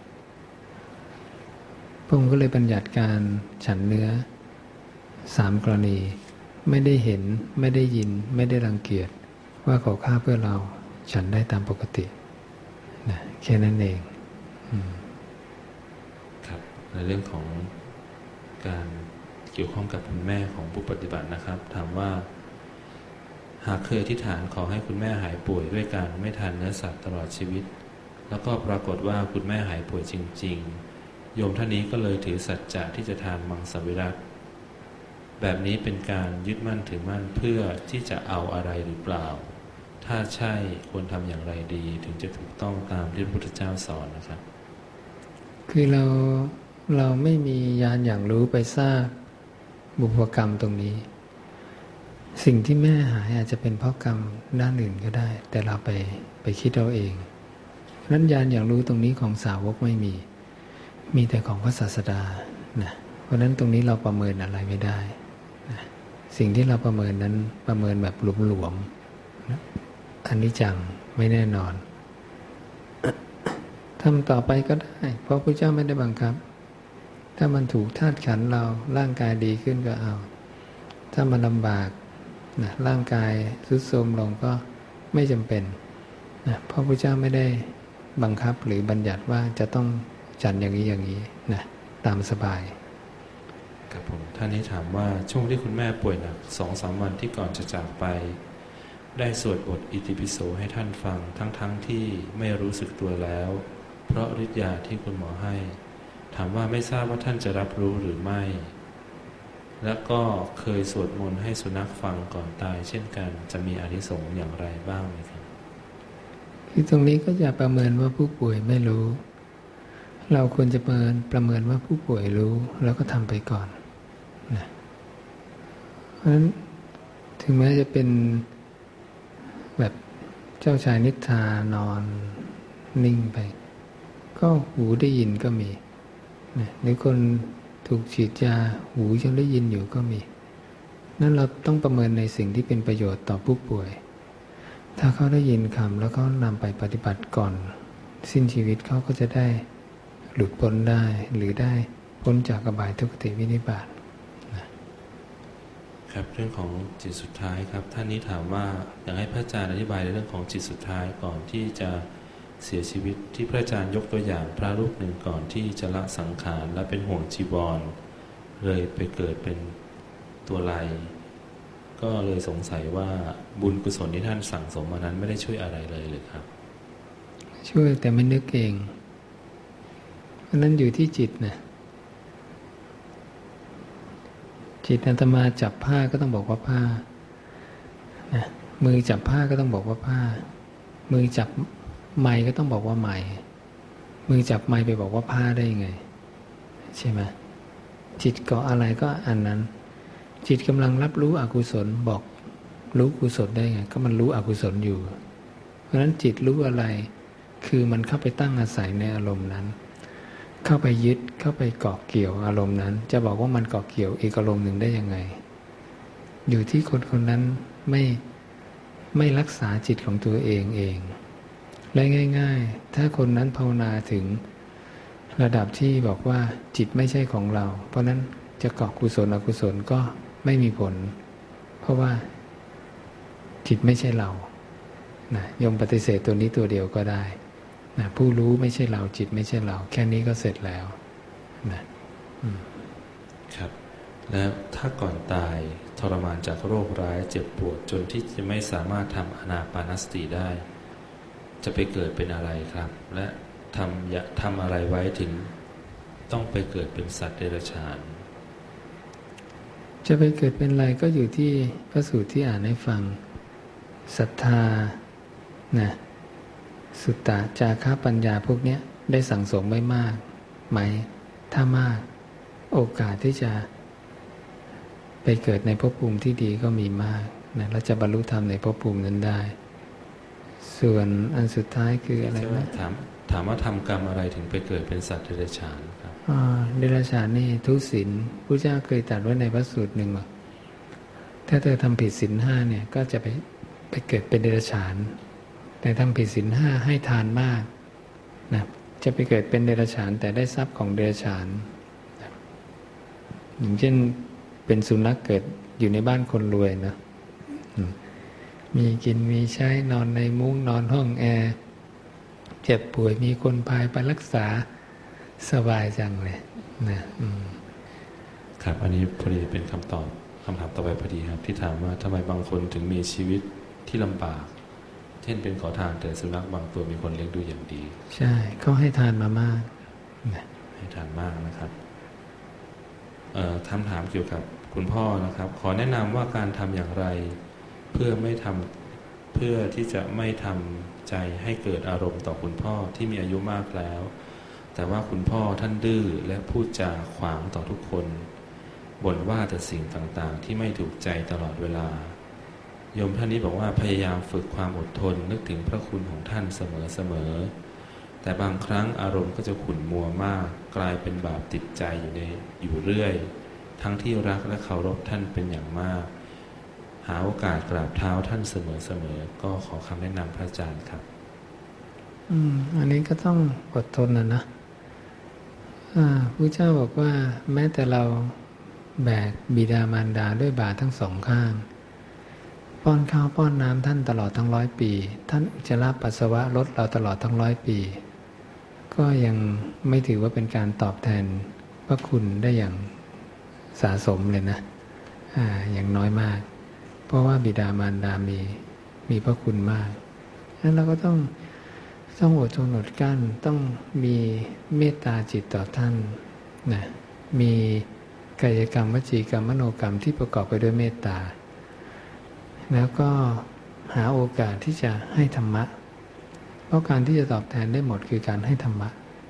พระองค์ก็เลยบัญญัติการฉันเนื้อสามกรณีไม่ได้เห็นไม่ได้ยินไม่ได้รังเกียจว่าเขาฆ่าเพื่อเราฉันได้ตามปกตินะแค่นั้นเองครับในเรื่องของการเกี่ยวข้องกับคุณแม่ของผู้ปฏิบัตินะครับถามว่าหากเคยอธิษฐานขอให้คุณแม่หายป่วยด้วยการไม่ทานเนื้อสัตว์ตลอดชีวิตแล้วก็ปรากฏว่าคุณแม่หายป่วยจริงๆโยมท่านนี้ก็เลยถือสัจจะที่จะทานมังสวิรัติแบบนี้เป็นการยึดมั่นถือมั่นเพื่อที่จะเอาอะไรหรือเปล่าถ้าใช่ควรทำอย่างไรดีถึงจะถูกต้องตามที่พระพุทธเจ้าสอนนะครับคือเราเราไม่มีญาณอย่างรู้ไปทราบบุพกรรมตรงนี้สิ่งที่แม่หายอาจจะเป็นเพราะกรรมด้านอื่นก็ได้แต่เราไปไปคิดเอาเองนั้นญาณอย่างรู้ตรงนี้ของสาวกไม่มีมีแต่ของพระศาสดานะเพราะนั้นตรงนี้เราประเมินอะไรไม่ได้นะสิ่งที่เราประเมินนั้นประเมินแบบหลวมๆนะอนิจจังไม่แน่นอนทำต่อไปก็ได้เพราะพระเจ้าไม่ได้บังคับถ้ามันถูกธาตุขันธ์เราร่างกายดีขึ้นก็เอาถ้ามันลำบากนะร่างกายทรุดโทรมลงก็ไม่จำเป็นนะเพราะพระเจ้าไม่ได้บังคับหรือบัญญัติว่าจะต้องฉันอย่างนี้อย่างนี้นะตามสบายครับผมท่านนี้ถามว่าช่วงที่คุณแม่ป่วยหนักสองสามวันที่ก่อนจะจากไปได้สวดบทอิติปิโสให้ท่านฟังทั้งๆ ท, ที่ไม่รู้สึกตัวแล้วเพราะฤทธิ์ยาที่คุณหมอให้ถามว่าไม่ทราบว่าท่านจะรับรู้หรือไม่และก็เคยสวดมนต์ให้สุนัขฟังก่อนตายเช่นกันจะมีอานิสงส์อย่างไรบ้างไหมครับคือตรงนี้ก็อย่าประเมินว่าผู้ป่วยไม่รู้เราควรจะประเมินประเมินว่าผู้ป่วยรู้แล้วก็ทำไปก่อนนะเพราะฉะนั้นถึงแม้จะเป็นแบบเจ้าชายนิทรานอนนิ่งไปก็หูได้ยินก็มีนะหรือคนถูกฉีดยาหูยังได้ยินอยู่ก็มีนั่นเราต้องประเมินในสิ่งที่เป็นประโยชน์ต่อผู้ป่วยถ้าเขาได้ยินคำแล้วเขานำไปปฏิบัติก่อนสิ้นชีวิตเขาก็จะได้หลุดพ้นได้หรือได้พ้นจากอบายทุกขติวินิบาตครับเรื่องของจิตสุดท้ายครับท่านนี้ถามว่าอยากให้พระอาจารย์อธิบายในเรื่องของจิตสุดท้ายก่อนที่จะเสียชีวิตที่พระอาจารย์ยกตัวอย่างพระรูปหนึ่งก่อนที่จะละสังขารและเป็นห่วงจีวรเลยไปเกิดเป็นตัวลายก็เลยสงสัยว่าบุญกุศลที่ท่านสั่งสมมานั้นไม่ได้ช่วยอะไรเลยหรือครับช่วยแต่ไม่นึกเองเพราะนั้นอยู่ที่จิตนะจิตอาตมาจับผ้าก็ต้องบอกว่าผ้านะมือจับผ้าก็ต้องบอกว่าผ้ามือจับไม้ก็ต้องบอกว่าไม้มือจับไม้ไปบอกว่าผ้าได้ยังไงใช่ไหมจิตเกาะอะไรก็อันนั้นจิตกำลังรับรู้อกุศลบอกรู้กุศลได้ไงก็มันรู้อกุศลอยู่เพราะฉะนั้นจิตรู้อะไรคือมันเข้าไปตั้งอาศัยในอารมณ์นั้นเข้าไปยึดเข้าไปเกาะเกี่ยวอารมณ์นั้นจะบอกว่ามันเกาะเกี่ยวอีกอารมณ์หนึ่งได้ยังไงอยู่ที่คนคนนั้นไม่ไม่รักษาจิตของตัวเองเองและง่ายๆถ้าคนนั้นภาวนาถึงระดับที่บอกว่าจิตไม่ใช่ของเราเพราะนั้นจะเกาะกุศลอกุศลก็ไม่มีผลเพราะว่าจิตไม่ใช่เรานะยมปฏิเสธตัวนี้ตัวเดียวก็ได้นะผู้รู้ไม่ใช่เราจิตไม่ใช่เราแค่นี้ก็เสร็จแล้วนะครับแล้วถ้าก่อนตายทรมานจากโรคร้ายเจ็บปวดจนที่จะไม่สามารถทำอานาปานสติได้จะไปเกิดเป็นอะไรครับและทำอย่าทำอะไรไว้ถึงต้องไปเกิดเป็นสัตว์เดรัจฉานจะไปเกิดเป็นอะไรก็อยู่ที่พระสูตรที่อ่านให้ฟังศรัทธานะสุตตะจาคะปัญญาพวกนี้ได้สั่งสมไว้มากไหมถ้ามากโอกาสที่จะไปเกิดในภพภูมิที่ดีก็มีมากนะและจะบรรลุธรรมในภพภูมินั้นได้ส่วนอันสุดท้ายคืออะไรนะถามถามว่าทำกรรมอะไรถึงไปเกิดเป็นสัตว์เดรัจฉานครับอ๋อเดรัจฉานนี่ทุศีลพระเจ้าเคยตรัสไว้ในพระสูตรหนึ่งว่าถ้าเธอทำผิดศีลห้าเนี่ยก็จะไปไปเกิดเป็นเดรัจฉานแต่ทำผิดศีลห้าให้ทานมากนะจะไปเกิดเป็นเดรัจฉานแต่ได้ทรัพย์ของเดรัจฉานนะอย่างเช่นเป็นสุนัขเกิดอยู่ในบ้านคนรวยนะมีกินมีใช้นอนในมุ้งนอนห้องแอร์เจ็บป่วยมีคนพายไปรักษาสบายจังเลยนะครับอันนี้พอดีเป็นคำตอบคำถามต่อไปพอดีครับที่ถามว่าทำไมบางคนถึงมีชีวิตที่ลำบากเช่นเป็นขอทานแต่สุนัขบางตัวมีคนเลี้ยงดูอย่างดีใช่เขาให้ทานมามากให้ทานมากนะครับคำถามเกี่ยวกับคุณพ่อนะครับขอแนะนำว่าการทำอย่างไรเพื่อไม่ทำเพื่อที่จะไม่ทำใจให้เกิดอารมณ์ต่อคุณพ่อที่มีอายุมากแล้วแต่ว่าคุณพ่อท่านดื้อและพูดจาขวางต่อทุกคนบ่นว่าแต่สิ่งต่างๆที่ไม่ถูกใจตลอดเวลาโยมท่านนี้บอกว่าพยายามฝึกความอดทนนึกถึงพระคุณของท่านเสมอๆแต่บางครั้งอารมณ์ก็จะขุ่นมัวมากกลายเป็นบาปติดใจอยู่ในอยู่เรื่อยทั้งที่รักและเคารพท่านเป็นอย่างมากหาโอกาสกราบเท้าท่านเสมอๆก็ขอคำแนะนำพระอาจารย์ครับอืมอันนี้ก็ต้องอดทนนะนะอ่าพระเจ้าบอกว่าแม้แต่เราแบกบิดามารดาด้วยบาทั้งสองข้างป้อนข้าวป้อนน้ำท่านตลอดทั้งร้อยปีท่านอุจจาระปัสสาวะลดเราตลอดทั้งร้อยปีก็ยังไม่ถือว่าเป็นการตอบแทนพระคุณได้อย่างสะสมเลยนะอ่าอย่างน้อยมากเพราะว่าบิดามารดามีมีพระคุณมากนั้นเราก็ต้องต้องอดทนอดกลั้นต้องมีเมตตาจิตต่อท่านนะมีกายกรรมวจีกรรมมโนกรรมที่ประกอบไปด้วยเมตตาแล้วก็หาโอกาสที่จะให้ธรรมะเพราะการที่จะตอบแทนได้หมดคือการให้ธรรมะ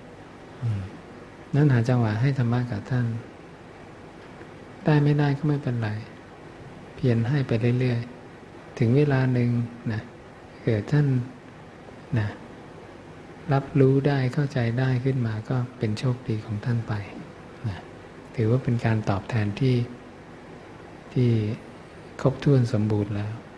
นั้นหาจังหวะให้ธรรมะกับท่านได้ไม่ได้ก็ไม่เป็นไรเพียรให้ไปเรื่อยๆถึงเวลาหนึ่งนะเกิดท่านนะรับรู้ได้เข้าใจได้ขึ้นมาก็เป็นโชคดีของท่านไปนะถือว่าเป็นการตอบแทนที่ที่ครบถ้วนสมบูรณ์แล้ว